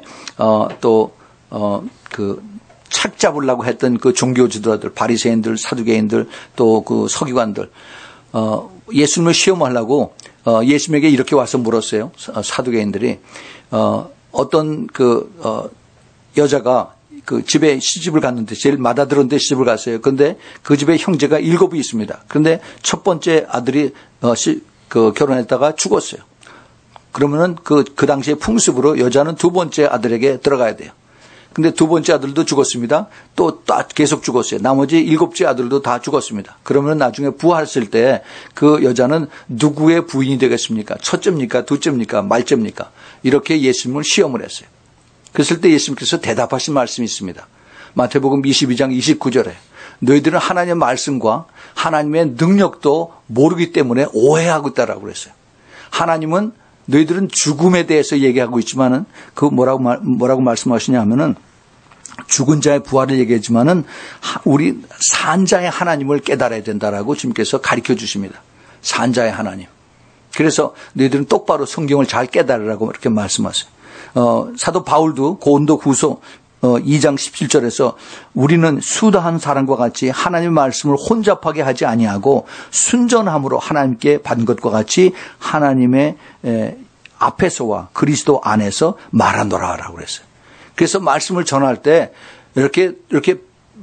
착 잡으려고 했던 그 종교 지도자들, 바리새인들, 사두개인들, 또 그 서기관들, 예수님을 시험하려고, 예수님에게 이렇게 와서 물었어요. 사두개인들이, 어떤 여자가 그 집에 시집을 갔는데 제일 맏아들은 데 시집을 갔어요. 그런데 그 집에 형제가 7이 있습니다. 그런데 첫 번째 아들이 결혼했다가 죽었어요. 그러면은 그 당시의 풍습으로 여자는 두 번째 아들에게 들어가야 돼요. 근데 두 번째 아들도 죽었습니다. 또 계속 죽었어요. 나머지 7째 아들도 다 죽었습니다. 그러면 나중에 부활했을 때 그 여자는 누구의 부인이 되겠습니까? 첫째입니까? 둘째입니까? 말째입니까? 이렇게 예수님을 시험을 했어요. 그랬을 때 예수님께서 대답하신 말씀이 있습니다. 마태복음 22장 29절에 너희들은 하나님의 말씀과 하나님의 능력도 모르기 때문에 오해하고 있다라고 그랬어요. 하나님은 너희들은 죽음에 대해서 얘기하고 있지만은 그 뭐라고 말씀하시냐 하면은 죽은 자의 부활을 얘기하지만은 우리 산자의 하나님을 깨달아야 된다라고 주님께서 가르쳐 주십니다. 산자의 하나님. 그래서 너희들은 똑바로 성경을 잘 깨달으라고 이렇게 말씀하세요. 사도 바울도 고린도후서 2장 17절에서 우리는 수다한 사람과 같이 하나님의 말씀을 혼잡하게 하지 아니하고 순전함으로 하나님께 받은 것과 같이 하나님의 앞에서와 그리스도 안에서 말하노라라고 그랬어요. 그래서 말씀을 전할 때 이렇게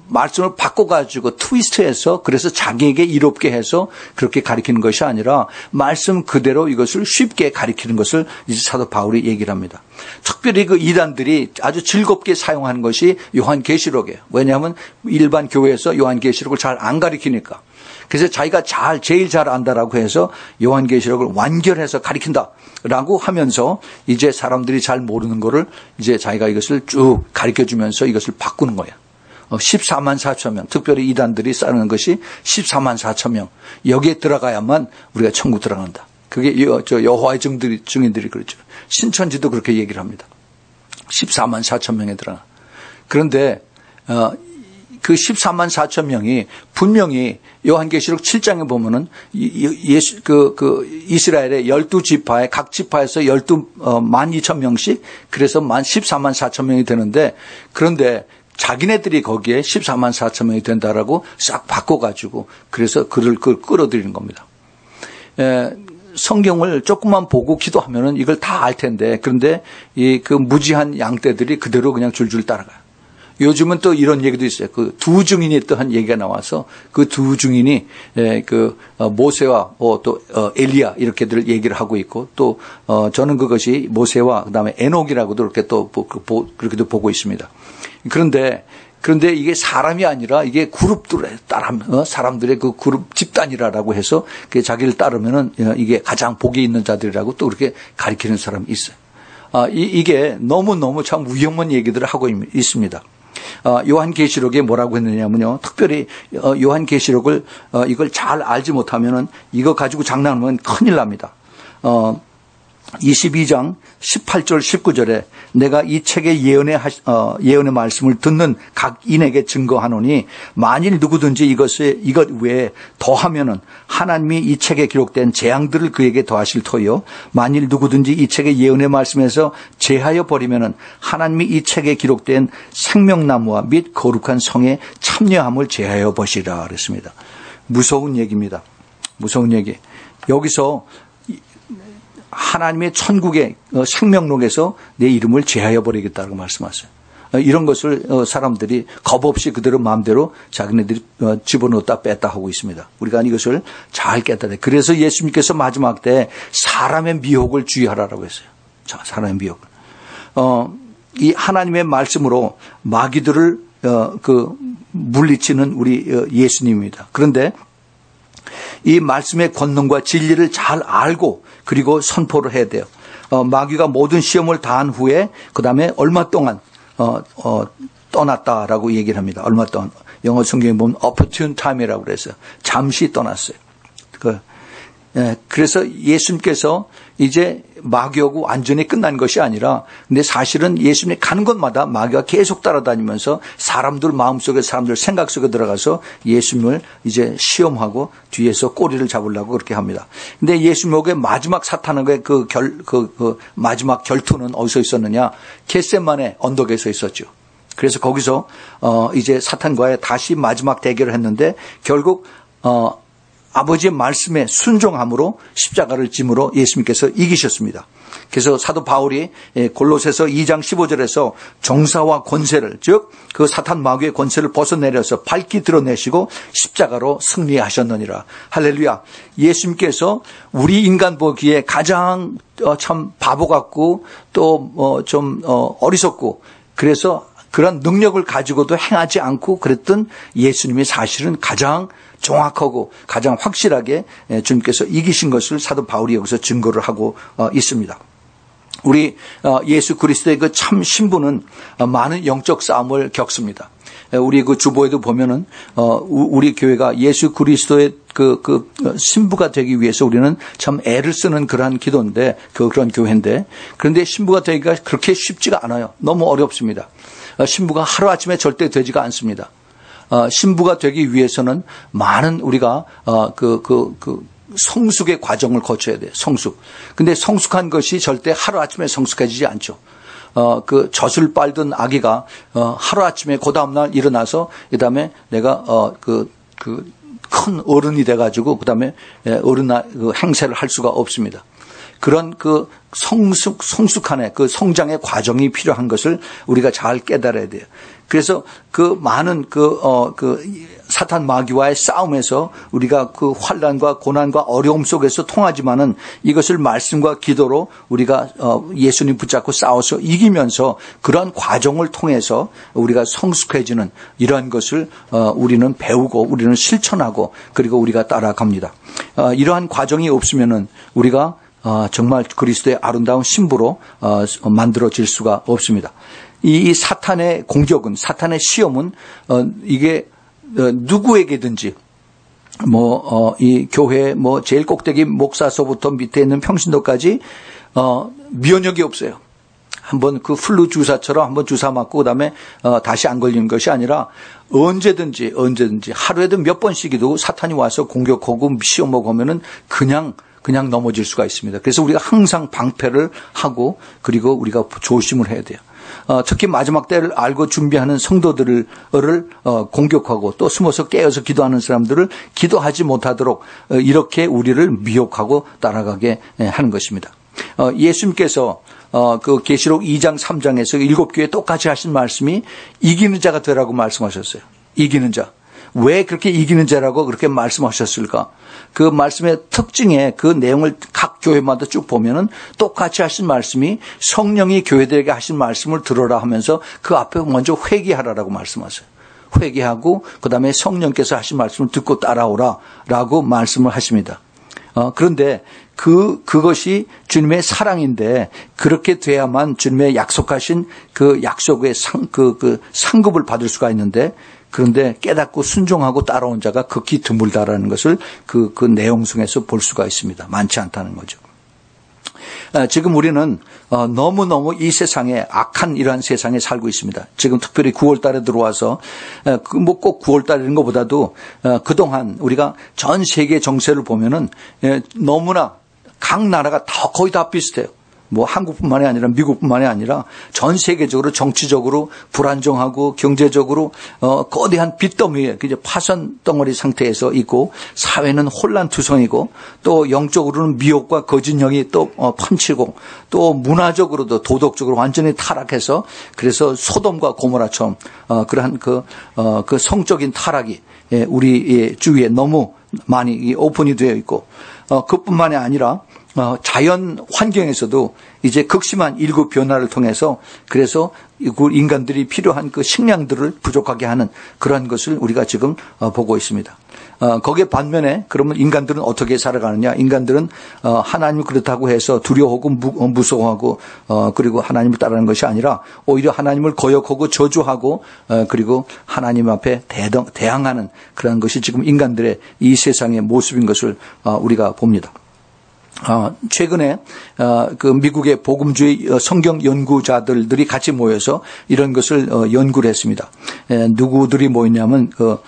말씀을 바꿔가지고 트위스트해서 그래서 자기에게 이롭게 해서 그렇게 가리키는 것이 아니라 말씀 그대로 이것을 쉽게 가리키는 것을 이제 사도 바울이 얘기를 합니다. 특별히 그 이단들이 아주 즐겁게 사용하는 것이 요한계시록이에요. 왜냐하면 일반 교회에서 요한계시록을 잘 안 가리키니까. 그래서 자기가 제일 잘 안다라고 해서 요한계시록을 완결해서 가리킨다라고 하면서 이제 사람들이 잘 모르는 거를 이제 자기가 이것을 쭉 가르쳐주면서 이것을 바꾸는 거예요. 14만 4천 명, 특별히 이단들이 쌓는 것이 14만 4천 명. 여기에 들어가야만 우리가 천국 들어간다. 그게 여호와의 증인들이 그렇죠. 신천지도 그렇게 얘기를 합니다. 14만 4천 명에 들어가. 그런데 그 14만 4천 명이 분명히 요한계시록 7장에 보면은 이스라엘의 12지파에 각 지파에서 12만 2천 명씩 그래서 14만 4천 명이 되는데 그런데 자기네들이 거기에 14만 4천 명이 된다라고 싹 바꿔가지고 그래서 그걸 끌어들이는 겁니다. 성경을 조금만 보고 기도하면은 이걸 다 알 텐데 그런데 그 무지한 양떼들이 그대로 그냥 줄줄 따라가요. 요즘은 또 이런 얘기도 있어요. 그 두 증인이 또 한 얘기가 나와서 그 두 증인이 모세와 또 엘리야 이렇게들 얘기를 하고 있고 또 저는 그것이 모세와 그다음에 에녹이라고도 이렇게 또 그렇게도 보고 있습니다. 그런데 이게 사람이 아니라 이게 그룹들에 따르면 사람들의 그 그룹 집단이라고 해서 자기를 따르면은 이게 가장 복이 있는 자들이라고 또 그렇게 가리키는 사람이 있어요. 이게 너무너무 참 위험한 얘기들을 하고 있습니다. 요한계시록에 뭐라고 했느냐면요. 특별히 요한계시록을 이걸 잘 알지 못하면은 이거 가지고 장난하면 큰일 납니다. 22장 18절 19절에 내가 이 책의 예언의 말씀을 듣는 각 인에게 증거하노니 만일 누구든지 이것 외에 더하면은 하나님이 이 책에 기록된 재앙들을 그에게 더하실 터요. 만일 누구든지 이 책의 예언의 말씀에서 제하여 버리면은 하나님이 이 책에 기록된 생명나무와 및 거룩한 성에 참여함을 제하여 보시라 그랬습니다. 무서운 얘기입니다. 무서운 얘기. 여기서 하나님의 천국의 생명록에서 내 이름을 제하여 버리겠다고 말씀하세요. 이런 것을 사람들이 겁없이 그대로 마음대로 자기네들이 집어넣었다 뺐다 하고 있습니다. 우리가 이것을 잘 깨달아야 돼. 그래서 예수님께서 마지막 때 사람의 미혹을 주의하라고 했어요. 자, 사람의 미혹을. 이 하나님의 말씀으로 마귀들을 물리치는 우리 예수님입니다. 그런데 이 말씀의 권능과 진리를 잘 알고 그리고 선포를 해야 돼요. 마귀가 모든 시험을 다한 후에 그 다음에 얼마 동안 떠났다라고 얘기를 합니다. 얼마 동안. 영어 성경에 보면 opportune time이라고 그랬어요. 잠시 떠났어요. 그래서 예수님께서 이제 마귀하고 완전히 끝난 것이 아니라 근데 사실은 예수님이 가는 곳마다 마귀가 계속 따라다니면서 사람들 마음속에 사람들 생각 속에 들어가서 예수님을 이제 시험하고 뒤에서 꼬리를 잡으려고 그렇게 합니다. 근데 예수님의 마지막 사탄의 그 마지막 결투는 어디서 있었느냐? 겟세마네 언덕에서 있었죠. 그래서 거기서 이제 사탄과의 다시 마지막 대결을 했는데 결국 아버지의 말씀에 순종함으로 십자가를 짐으로 예수님께서 이기셨습니다. 그래서 사도 바울이 골로새서 2장 15절에서 정사와 권세를 즉 그 사탄 마귀의 권세를 벗어내려서 밝히 드러내시고 십자가로 승리하셨느니라. 할렐루야. 예수님께서 우리 인간 보기에 가장 참 바보 같고 또 좀 어리석고 그래서 그런 능력을 가지고도 행하지 않고 그랬던 예수님이 사실은 가장 정확하고 가장 확실하게 주님께서 이기신 것을 사도 바울이 여기서 증거를 하고 있습니다. 우리 예수 그리스도의 그 참 신부는 많은 영적 싸움을 겪습니다. 우리 그 주보에도 보면은 우리 교회가 예수 그리스도의 그 신부가 되기 위해서 우리는 참 애를 쓰는 그러한 기도인데 그런 교회인데 그런데 신부가 되기가 그렇게 쉽지가 않아요. 너무 어렵습니다. 신부가 하루아침에 절대 되지가 않습니다. 신부가 되기 위해서는 많은 우리가 성숙의 과정을 거쳐야 돼요. 성숙. 근데 성숙한 것이 절대 하루아침에 성숙해지지 않죠. 그 젖을 빨던 아기가 하루아침에 그 다음날 일어나서 그다음에 내가 큰 어른이 돼 가지고 그다음에 어른 행세를 할 수가 없습니다. 그런 그 성숙한의 그 성장의 과정이 필요한 것을 우리가 잘 깨달아야 돼요. 그래서 그 많은 그 사탄 마귀와의 싸움에서 우리가 그 환난과 고난과 어려움 속에서 통하지만은 이것을 말씀과 기도로 우리가 예수님 붙잡고 싸워서 이기면서 그러한 과정을 통해서 우리가 성숙해지는 이러한 것을 우리는 배우고 우리는 실천하고 그리고 우리가 따라갑니다. 이러한 과정이 없으면은 우리가 정말 그리스도의 아름다운 신부로 만들어질 수가 없습니다. 이 사탄의 공격은, 사탄의 시험은 이게 누구에게든지 이 교회 제일 꼭대기 목사서부터 밑에 있는 평신도까지 면역이 없어요. 한번 그 플루 주사처럼 한번 주사 맞고 그다음에 다시 안 걸리는 것이 아니라 언제든지 하루에도 몇 번씩이도 사탄이 와서 공격하고 시험하고 하면은 그냥 넘어질 수가 있습니다. 그래서 우리가 항상 방패를 하고 그리고 우리가 조심을 해야 돼요. 특히 마지막 때를 알고 준비하는 성도들을 공격하고 또 숨어서 깨어서 기도하는 사람들을 기도하지 못하도록 이렇게 우리를 미혹하고 따라가게 하는 것입니다. 예수님께서 그 계시록 2장 3장에서 7교회 똑같이 하신 말씀이 이기는 자가 되라고 말씀하셨어요. 이기는 자. 왜 그렇게 이기는 자라고 그렇게 말씀하셨을까? 그 말씀의 특징에 그 내용을 각 교회마다 쭉 보면은 똑같이 하신 말씀이 성령이 교회들에게 하신 말씀을 들어라 하면서 그 앞에 먼저 회개하라라고 말씀하세요. 회개하고 그다음에 성령께서 하신 말씀을 듣고 따라오라라고 말씀을 하십니다. 그런데 그것이 주님의 사랑인데 그렇게 돼야만 주님의 약속하신 그 약속의 상급을 받을 수가 있는데 그런데 깨닫고 순종하고 따라온 자가 극히 드물다라는 것을 그 내용 중에서 볼 수가 있습니다. 많지 않다는 거죠. 지금 우리는 너무너무 이 세상에 악한 이러한 세상에 살고 있습니다. 지금 특별히 9월 달에 들어와서 꼭 9월 달인 것보다도 그동안 우리가 전 세계 정세를 보면은 너무나 각 나라가 거의 다 비슷해요. 한국뿐만이 아니라 미국뿐만이 아니라 전 세계적으로 정치적으로 불안정하고 경제적으로 거대한 빚더미에 파선 덩어리 상태에서 있고 사회는 혼란투성이고 또 영적으로는 미혹과 거짓령이 또 펀치고 또 문화적으로도 도덕적으로 완전히 타락해서 그래서 소돔과 고모라처럼 그러한 그 성적인 타락이 우리 주위에 너무 많이 오픈이 되어 있고 그뿐만이 아니라 자연 환경에서도 이제 극심한 일구 변화를 통해서 그래서 인간들이 필요한 그 식량들을 부족하게 하는 그런 것을 우리가 지금 보고 있습니다. 거기에 반면에 그러면 인간들은 어떻게 살아가느냐? 인간들은 하나님을 그렇다고 해서 두려워하고 무서워하고 그리고 하나님을 따르는 것이 아니라 오히려 하나님을 거역하고 저주하고 그리고 하나님 앞에 대항하는 그런 것이 지금 인간들의 이 세상의 모습인 것을 우리가 봅니다. 최근에 그 미국의 복음주의 성경 연구자들이 같이 모여서 이런 것을 연구를 했습니다. 누구들이 모였냐면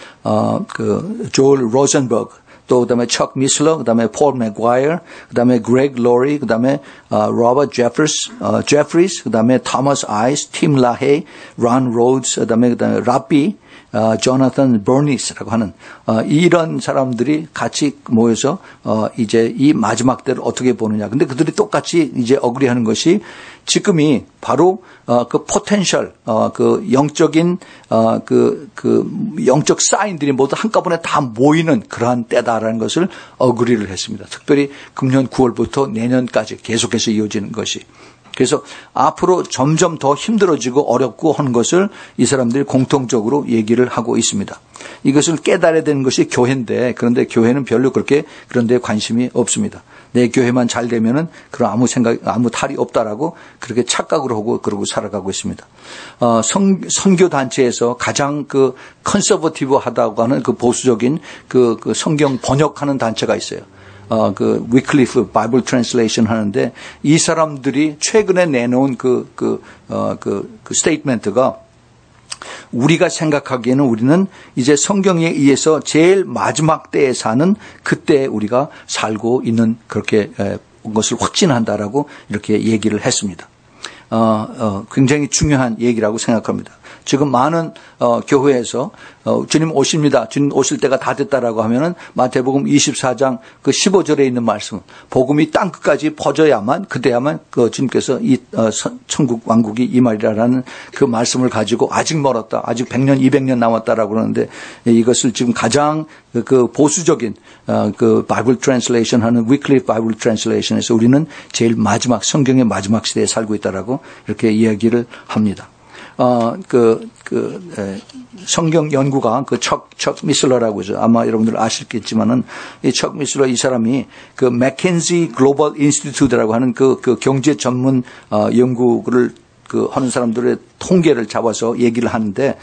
조엘 로젠버그, 또 그다음에 척 미슬러, 그다음에 폴 맥과이어, 그다음에 그레그 로리, 그다음에 로버트 제프리스, 그다음에 토마스 아이스, 팀 라헤이, 론 로드스, 그다음에 라비 조나탄 버니스라고 하는 이런 사람들이 같이 모여서 이제 이 마지막 때를 어떻게 보느냐. 근데 그들이 똑같이 이제 어그리하는 것이 지금이 바로 그 포텐셜 그 영적인 그 영적 사인들이 모두 한꺼번에 다 모이는 그러한 때다라는 것을 어그리를 했습니다. 특별히 금년 9월부터 내년까지 계속해서 이어지는 것이. 그래서 앞으로 점점 더 힘들어지고 어렵고 하는 것을 이 사람들이 공통적으로 얘기를 하고 있습니다. 이것을 깨달아야 되는 것이 교회인데 그런데 교회는 별로 그렇게 그런 데 관심이 없습니다. 내 교회만 잘 되면은 그런 아무 탈이 없다라고 그렇게 착각을 하고 그러고 살아가고 있습니다. 선교 단체에서 가장 그 컨서버티브하다고 하는 그 보수적인 그 성경 번역하는 단체가 있어요. 그 위클리프 바이블 트랜슬레이션 하는데 이 사람들이 최근에 내놓은 그 스테이트먼트가 우리가 생각하기에는 우리는 이제 성경에 의해서 제일 마지막 때에 사는 그때 우리가 살고 있는 그렇게 것을 확신한다라고 이렇게 얘기를 했습니다. 굉장히 중요한 얘기라고 생각합니다. 지금 많은 교회에서 주님 오십니다. 주님 오실 때가 다 됐다라고 하면은 마태복음 24장 그 15절에 있는 말씀, 복음이 땅 끝까지 퍼져야만 그때야만 그 주님께서 이 천국 왕국이 임하리라라는 그 말씀을 가지고 아직 멀었다, 아직 100년, 200년 남았다라고 그러는데 이것을 지금 가장 그 보수적인 그 바이블 트랜슬레이션 하는 위클리프 바이블 트랜슬레이션에서 우리는 제일 마지막 성경의 마지막 시대에 살고 있다라고 이렇게 이야기를 합니다. 성경 연구가 그 척 미슬러라고 하죠. 아마 여러분들 아시겠지만은 이 척 미슬러 이 사람이 그 맥켄지 글로벌 인스티튜트라고 하는 그 경제 전문 연구를 그 하는 사람들의 통계를 잡아서 얘기를 하는데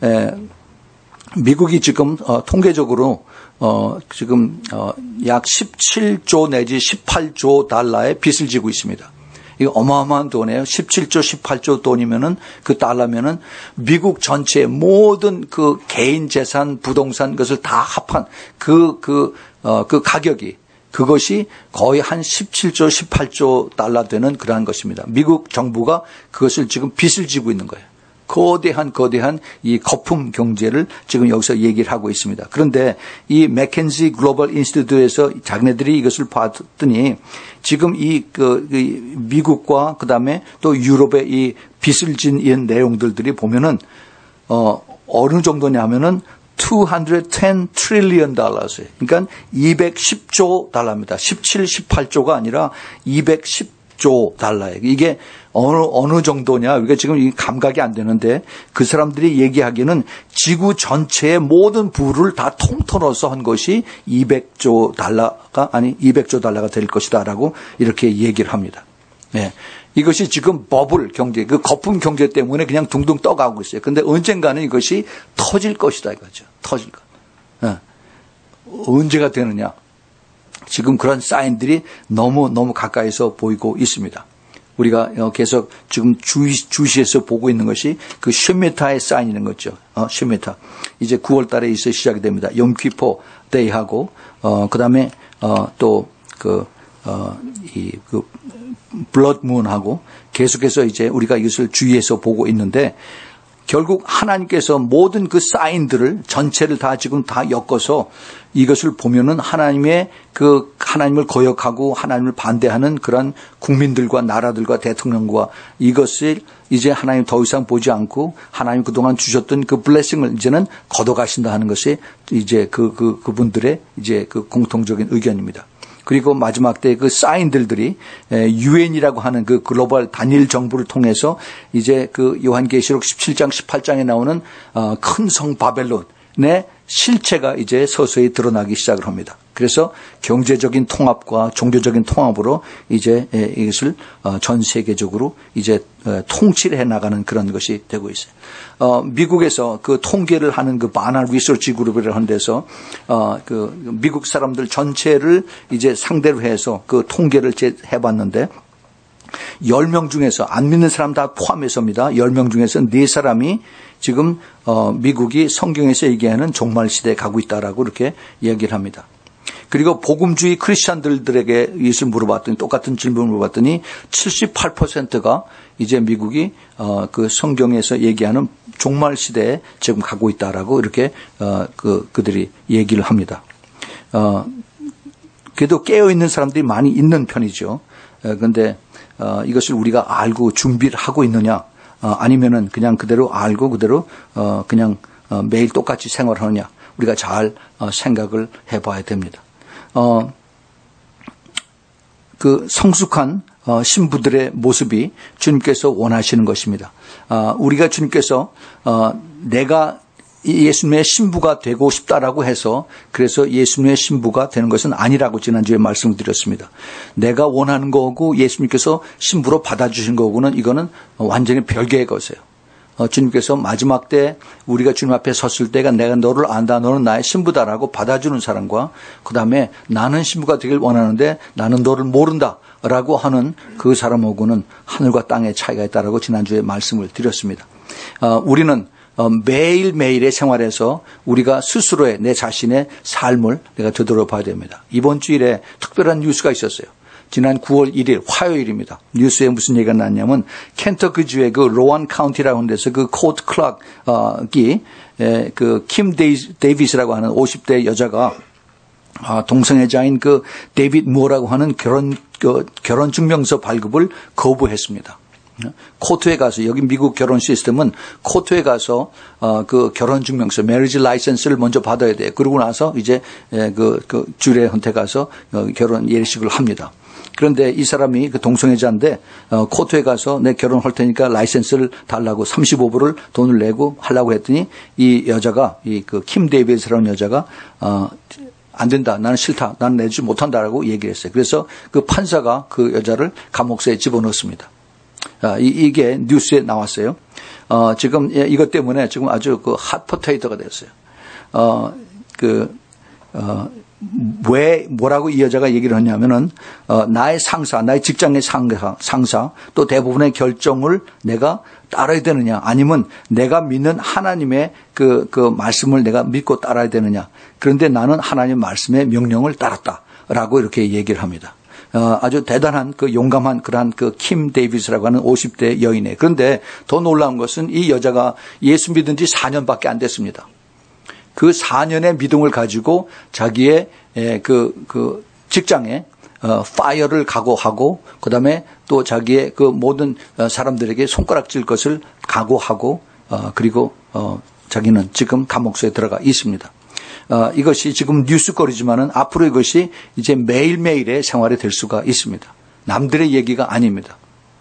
미국이 지금 통계적으로 지금 약 17조 내지 18조 달러의 빚을 지고 있습니다. 이거 어마어마한 돈이에요. 17조, 18조 돈이면은 그 달러면은 미국 전체의 모든 그 개인 재산, 부동산 것을 다 합한 그 가격이 그것이 거의 한 17조, 18조 달러 되는 그러한 것입니다. 미국 정부가 그것을 지금 빚을 지고 있는 거예요. 거대한 이 거품 경제를 지금 여기서 얘기를 하고 있습니다. 그런데 이 맥켄지 글로벌 인스티튜트에서 자기네들이 이것을 봤더니 지금 이 미국과 그다음에 또 유럽의 이 빚을 진 이 내용들이 보면은 어느 정도냐면은 210 trillion dollars. 그러니까 210조 달러입니다. 17, 18조가 아니라 210조 달러예요. 이게 어느 정도냐, 우리가 지금 이 감각이 안 되는데 그 사람들이 얘기하기는 지구 전체의 모든 부를 다 통틀어서 한 것이 200조 달러가 될 것이다라고 이렇게 얘기를 합니다. 네. 이것이 지금 버블 경제, 그 거품 경제 때문에 그냥 둥둥 떠가고 있어요. 그런데 언젠가는 이것이 터질 것이다 이거죠. 터질 것. 네. 언제가 되느냐? 지금 그런 사인들이 너무 가까이서 보이고 있습니다. 우리가 계속 지금 주시에서 보고 있는 것이 그 쉐메타의 사인이라는 거죠. 쉐메타. 이제 9월 달에 있어 시작이 됩니다. 염키포 데이하고, 그 다음에, 블러드문하고 계속해서 이제 우리가 이것을 주위에서 보고 있는데 결국 하나님께서 모든 그 사인들을 전체를 다 지금 다 엮어서 이것을 보면은 하나님의 하나님을 거역하고 하나님을 반대하는 그런 국민들과 나라들과 대통령과 이것을 이제 하나님 더 이상 보지 않고 하나님 그동안 주셨던 그 블레싱을 이제는 걷어가신다 하는 것이 이제 그분들의 이제 그 공통적인 의견입니다. 그리고 마지막 때 그 사인들이 유엔이라고 하는 그 글로벌 단일 정부를 통해서 이제 그 요한계시록 17장 18장에 나오는 큰 성 바벨론의 실체가 이제 서서히 드러나기 시작을 합니다. 그래서 경제적인 통합과 종교적인 통합으로 이제 이것을 전 세계적으로 이제 통치를 해 나가는 그런 것이 되고 있어요. 미국에서 그 통계를 하는 그 바나 리서치 그룹이라는 한 데서 그 미국 사람들 전체를 이제 상대로 해서 그 통계를 해봤는데 10명 중에서 안 믿는 사람 다 포함해서입니다. 10명 중에서 4사람이 지금 미국이 성경에서 얘기하는 종말 시대에 가고 있다라고 이렇게 얘기를 합니다. 그리고 복음주의 크리스찬들에게 이것을 물어봤더니 똑같은 질문을 물어봤더니 78%가 이제 미국이 그 성경에서 얘기하는 종말 시대에 지금 가고 있다라고 이렇게 그들이 얘기를 합니다. 그래도 깨어 있는 사람들이 많이 있는 편이죠. 그런데 이것을 우리가 알고 준비를 하고 있느냐, 아니면은 그냥 그대로 알고 그대로 그냥 매일 똑같이 생활하느냐, 우리가 잘 생각을 해봐야 됩니다. 그 성숙한 신부들의 모습이 주님께서 원하시는 것입니다. 우리가 주님께서 내가 예수님의 신부가 되고 싶다라고 해서 그래서 예수님의 신부가 되는 것은 아니라고 지난주에 말씀을 드렸습니다. 내가 원하는 거고 예수님께서 신부로 받아주신 거고는 이거는 완전히 별개의 것이에요. 주님께서 마지막 때 우리가 주님 앞에 섰을 때가 내가 너를 안다, 너는 나의 신부다라고 받아주는 사람과 그 다음에 나는 신부가 되길 원하는데 나는 너를 모른다 라고 하는 그 사람하고는 하늘과 땅의 차이가 있다라고 지난주에 말씀을 드렸습니다. 우리는 매일매일의 생활에서 우리가 스스로의 내 자신의 삶을 내가 되돌아봐야 됩니다. 이번 주일에 특별한 뉴스가 있었어요. 지난 9월 1일 화요일입니다. 뉴스에 무슨 얘기가 났냐면 켄터키주의 그 로완 카운티라고 하는 데서 그 코트 클락이 그 킴 데이비스라고 하는 50대 여자가 동성애자인 그 데이빗 무어라고 하는 결혼 증명서 발급을 거부했습니다. 코트에 가서, 여기 미국 결혼 시스템은 코트에 가서 그 결혼 증명서, 메리지 라이센스를 먼저 받아야 돼요. 그러고 나서 이제 그 주례한테 가서 결혼 예식을 합니다. 그런데 이 사람이 그 동성애자인데 코트에 가서 내 결혼할 테니까 라이센스를 달라고 35불을 돈을 내고 하려고 했더니 이 여자가, 그 킴 데이비스라는 여자가 안 된다. 나는 싫다. 나는 내지 못한다라고 얘기를 했어요. 그래서 그 판사가 그 여자를 감옥소에 집어넣었습니다. 이게 뉴스에 나왔어요. 지금 이것 때문에 지금 아주 그 핫포테이터가 됐어요. 왜 뭐라고 이 여자가 얘기를 하냐면은 나의 상사, 나의 직장의 상사 또 대부분의 결정을 내가 따라야 되느냐, 아니면 내가 믿는 하나님의 그 말씀을 내가 믿고 따라야 되느냐. 그런데 나는 하나님 말씀의 명령을 따랐다라고 이렇게 얘기를 합니다. 아주 대단한 그 용감한 그러한 그 킴 데이비스라고 하는 50대 여인에. 그런데 더 놀라운 것은 이 여자가 예수 믿은 지 4년밖에 안 됐습니다. 그 4년의 믿음을 가지고 자기의 그 직장에 파이어를 각오하고, 그 다음에 또 자기의 그 모든 사람들에게 손가락질 것을 각오하고, 그리고 자기는 지금 감옥소에 들어가 있습니다. 이것이 지금 뉴스거리지만은 앞으로 이것이 이제 매일매일의 생활이 될 수가 있습니다. 남들의 얘기가 아닙니다.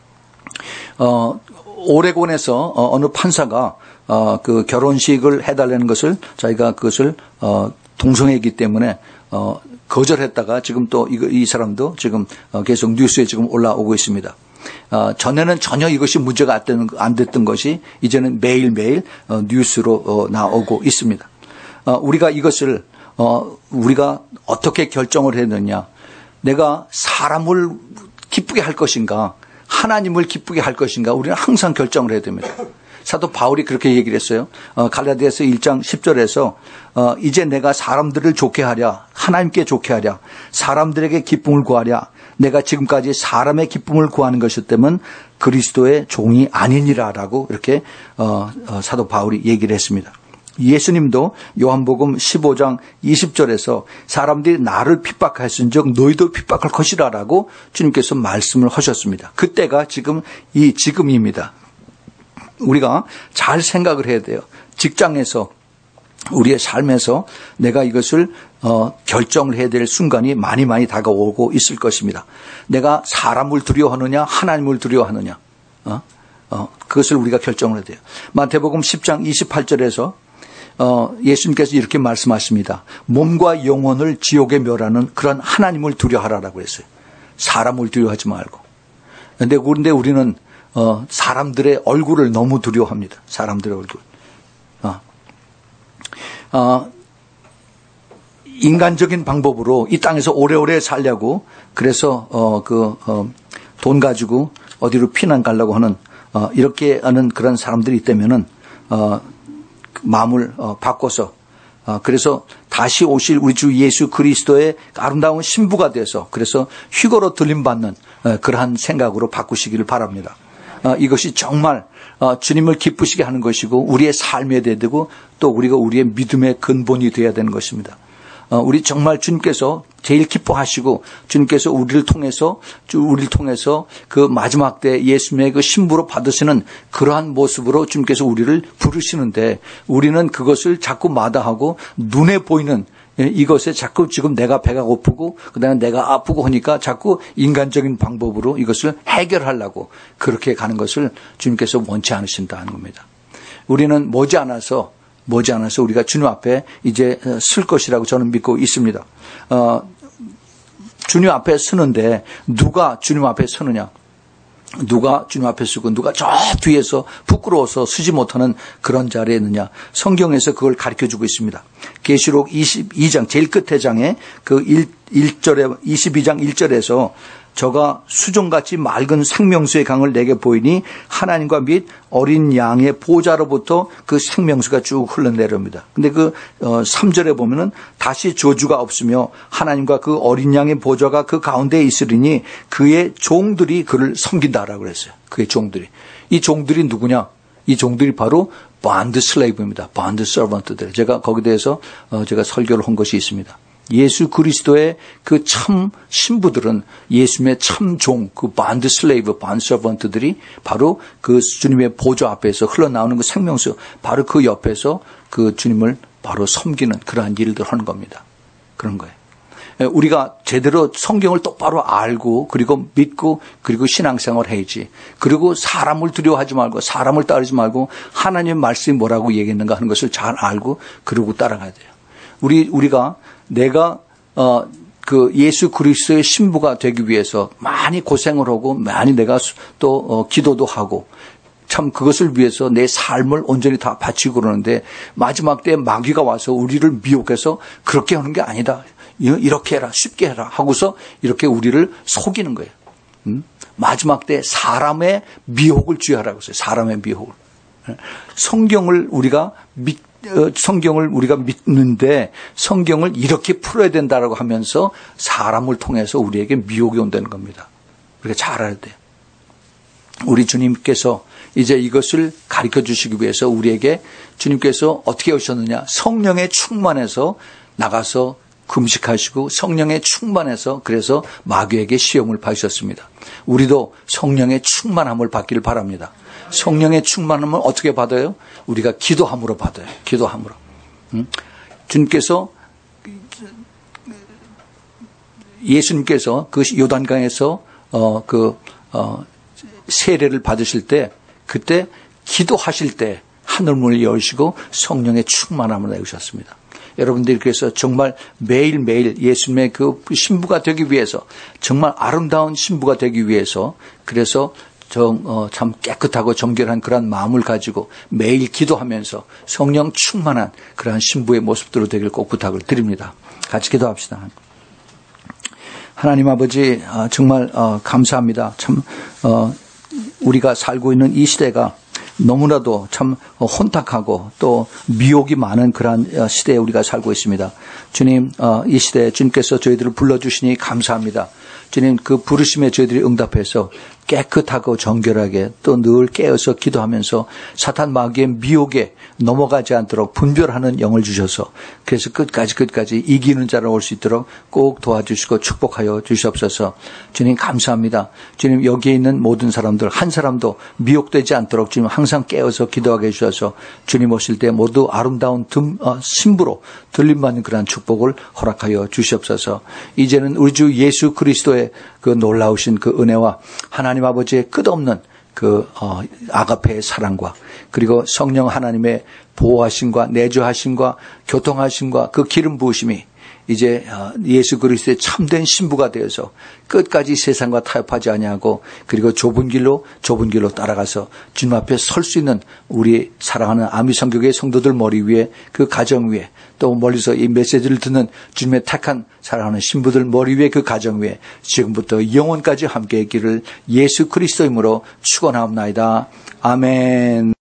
오레곤에서 어느 판사가 그 결혼식을 해달라는 것을 자기가 그것을 동성애이기 때문에 거절했다가 지금 또 이 사람도 지금 계속 뉴스에 지금 올라오고 있습니다. 전에는 전혀 이것이 문제가 안 됐던 것이 이제는 매일매일 뉴스로 나오고 있습니다. 우리가 이것을 우리가 어떻게 결정을 해야 되느냐. 내가 사람을 기쁘게 할 것인가, 하나님을 기쁘게 할 것인가, 우리는 항상 결정을 해야 됩니다. 사도 바울이 그렇게 얘기를 했어요. 갈라디아서 1장 10절에서 이제 내가 사람들을 좋게 하랴, 하나님께 좋게 하랴, 사람들에게 기쁨을 구하랴, 내가 지금까지 사람의 기쁨을 구하는 것이었다면 그리스도의 종이 아니니라라고 이렇게 사도 바울이 얘기를 했습니다. 예수님도 요한복음 15장 20절에서 사람들이 나를 핍박하였은즉 너희도 핍박할 것이라라고 주님께서 말씀을 하셨습니다. 그때가 지금입니다. 우리가 잘 생각을 해야 돼요. 직장에서, 우리의 삶에서 내가 이것을 결정을 해야 될 순간이 많이 다가오고 있을 것입니다. 내가 사람을 두려워하느냐, 하나님을 두려워하느냐, 그것을 우리가 결정을 해야 돼요. 마태복음 10장 28절에서 예수님께서 이렇게 말씀하십니다. 몸과 영혼을 지옥에 멸하는 그런 하나님을 두려워하라고 했어요. 사람을 두려워하지 말고. 그런데 우리는 사람들의 얼굴을 너무 두려워합니다. 사람들의 얼굴. 인간적인 방법으로 이 땅에서 오래오래 살려고, 그래서 돈 가지고 어디로 피난 가려고 하는 이렇게 하는 그런 사람들이 있다면은 마음을 바꿔서, 그래서 다시 오실 우리 주 예수 그리스도의 아름다운 신부가 돼서, 그래서 휴거로 들림받는 그러한 생각으로 바꾸시기를 바랍니다. 이것이 정말 주님을 기쁘시게 하는 것이고 우리의 삶에 대해 되고 또 우리가 우리의 믿음의 근본이 되어야 되는 것입니다. 우리 정말 주님께서 제일 기뻐하시고 주님께서 우리를 통해서 그 마지막 때 예수님의 그 신부로 받으시는 그러한 모습으로 주님께서 우리를 부르시는데 우리는 그것을 자꾸 마다하고 눈에 보이는 이것에 자꾸 지금 내가 배가 고프고 그다음에 내가 아프고 하니까 자꾸 인간적인 방법으로 이것을 해결하려고 그렇게 가는 것을 주님께서 원치 않으신다는 겁니다. 우리는 머지않아서 우리가 주님 앞에 이제 쓸 것이라고 저는 믿고 있습니다. 주님 앞에 서는데 누가 주님 앞에 서느냐? 누가 주님 앞에 서고 누가 저 뒤에서 부끄러워서 서지 못하는 그런 자리에 있느냐? 성경에서 그걸 가르쳐주고 있습니다. 계시록 22장 제일 끝에 장에 그 1절에 22장 1절에서 저가 수종같이 맑은 생명수의 강을 내게 보이니 하나님과 및 어린 양의 보좌로부터 그 생명수가 쭉 흘러내려옵니다. 근데 그 3절에 보면은 다시 저주가 없으며 하나님과 그 어린 양의 보좌가 그 가운데에 있으리니 그의 종들이 그를 섬긴다라고 그랬어요. 그의 종들이. 이 종들이 누구냐? 이 종들이 바로 bond slave입니다. bond servant들. 제가 거기에 대해서 제가 설교를 한 것이 있습니다. 예수 그리스도의 그 참 신부들은 예수님의 참 종, 그 bond slave, bond servant들이 바로 그 주님의 보좌 앞에서 흘러나오는 그 생명수, 바로 그 옆에서 그 주님을 바로 섬기는 그러한 일들을 하는 겁니다. 그런 거예요. 우리가 제대로 성경을 똑바로 알고 그리고 믿고 그리고 신앙생활을 해야지. 그리고 사람을 두려워하지 말고 사람을 따르지 말고 하나님의 말씀이 뭐라고 얘기했는가 하는 것을 잘 알고 그러고 따라가야 돼요. 우리가 내가 그 예수 그리스도의 신부가 되기 위해서 많이 고생을 하고 많이 내가 또 기도도 하고 참 그것을 위해서 내 삶을 온전히 다 바치고 그러는데 마지막 때에 마귀가 와서 우리를 미혹해서 그렇게 하는 게 아니다. 이렇게 해라, 쉽게 해라 하고서 이렇게 우리를 속이는 거예요. 마지막 때 사람의 미혹을 주의하라고 했어요. 사람의 미혹을. 성경을 우리가 믿는데 성경을 이렇게 풀어야 된다라고 하면서 사람을 통해서 우리에게 미혹이 온다는 겁니다. 우리가 잘 알아야 돼요. 우리 주님께서 이제 이것을 가르쳐 주시기 위해서 우리에게 주님께서 어떻게 오셨느냐? 성령에 충만해서 나가서 금식하시고 성령에 충만해서 그래서 마귀에게 시험을 받으셨습니다. 우리도 성령의 충만함을 받기를 바랍니다. 성령의 충만함을 어떻게 받아요? 우리가 기도함으로 받아요. 기도함으로. 예수님께서 그 요단강에서 세례를 받으실 때 그때 기도하실 때 하늘문을 여시고 성령의 충만함을 내주셨습니다. 여러분들이 그래서 정말 매일매일 예수님의 그 신부가 되기 위해서 정말 아름다운 신부가 되기 위해서 그래서 참 깨끗하고 정결한 그런 마음을 가지고 매일 기도하면서 성령 충만한 그러한 신부의 모습들로 되길 꼭 부탁을 드립니다. 같이 기도합시다. 하나님 아버지 정말 감사합니다. 참 우리가 살고 있는 이 시대가 너무나도 참 혼탁하고 또 미혹이 많은 그러한 시대에 우리가 살고 있습니다. 주님, 이 시대에 주님께서 저희들을 불러주시니 감사합니다. 주님, 그 부르심에 저희들이 응답해서 깨끗하고 정결하게 또 늘 깨어서 기도하면서 사탄 마귀의 미혹에 넘어가지 않도록 분별하는 영을 주셔서 그래서 끝까지 이기는 자로 올 수 있도록 꼭 도와주시고 축복하여 주시옵소서. 주님 감사합니다. 주님 여기에 있는 모든 사람들 한 사람도 미혹되지 않도록 주님 항상 깨어서 기도하게 해주셔서 주님 오실 때 모두 아름다운 신부로 들림받는 그러한 축복을 허락하여 주시옵소서. 이제는 우리 주 예수 그리스도의 그 놀라우신 그 은혜와 하나님 아버지의 끝없는 그 아가페의 사랑과 그리고 성령 하나님의 보호하심과 내주하심과 교통하심과 그 기름 부으심이 이제 예수 그리스도의 참된 신부가 되어서 끝까지 세상과 타협하지 아니하고 그리고 좁은 길로 따라가서 주님 앞에 설 수 있는 우리 사랑하는 아미성교회 성도들 머리 위에 그 가정 위에 또 멀리서 이 메시지를 듣는 주님의 택한 사랑하는 신부들 머리 위에 그 가정 위에 지금부터 영원까지 함께 있기를 예수 그리스도 이름으로 축원하옵나이다. 아멘.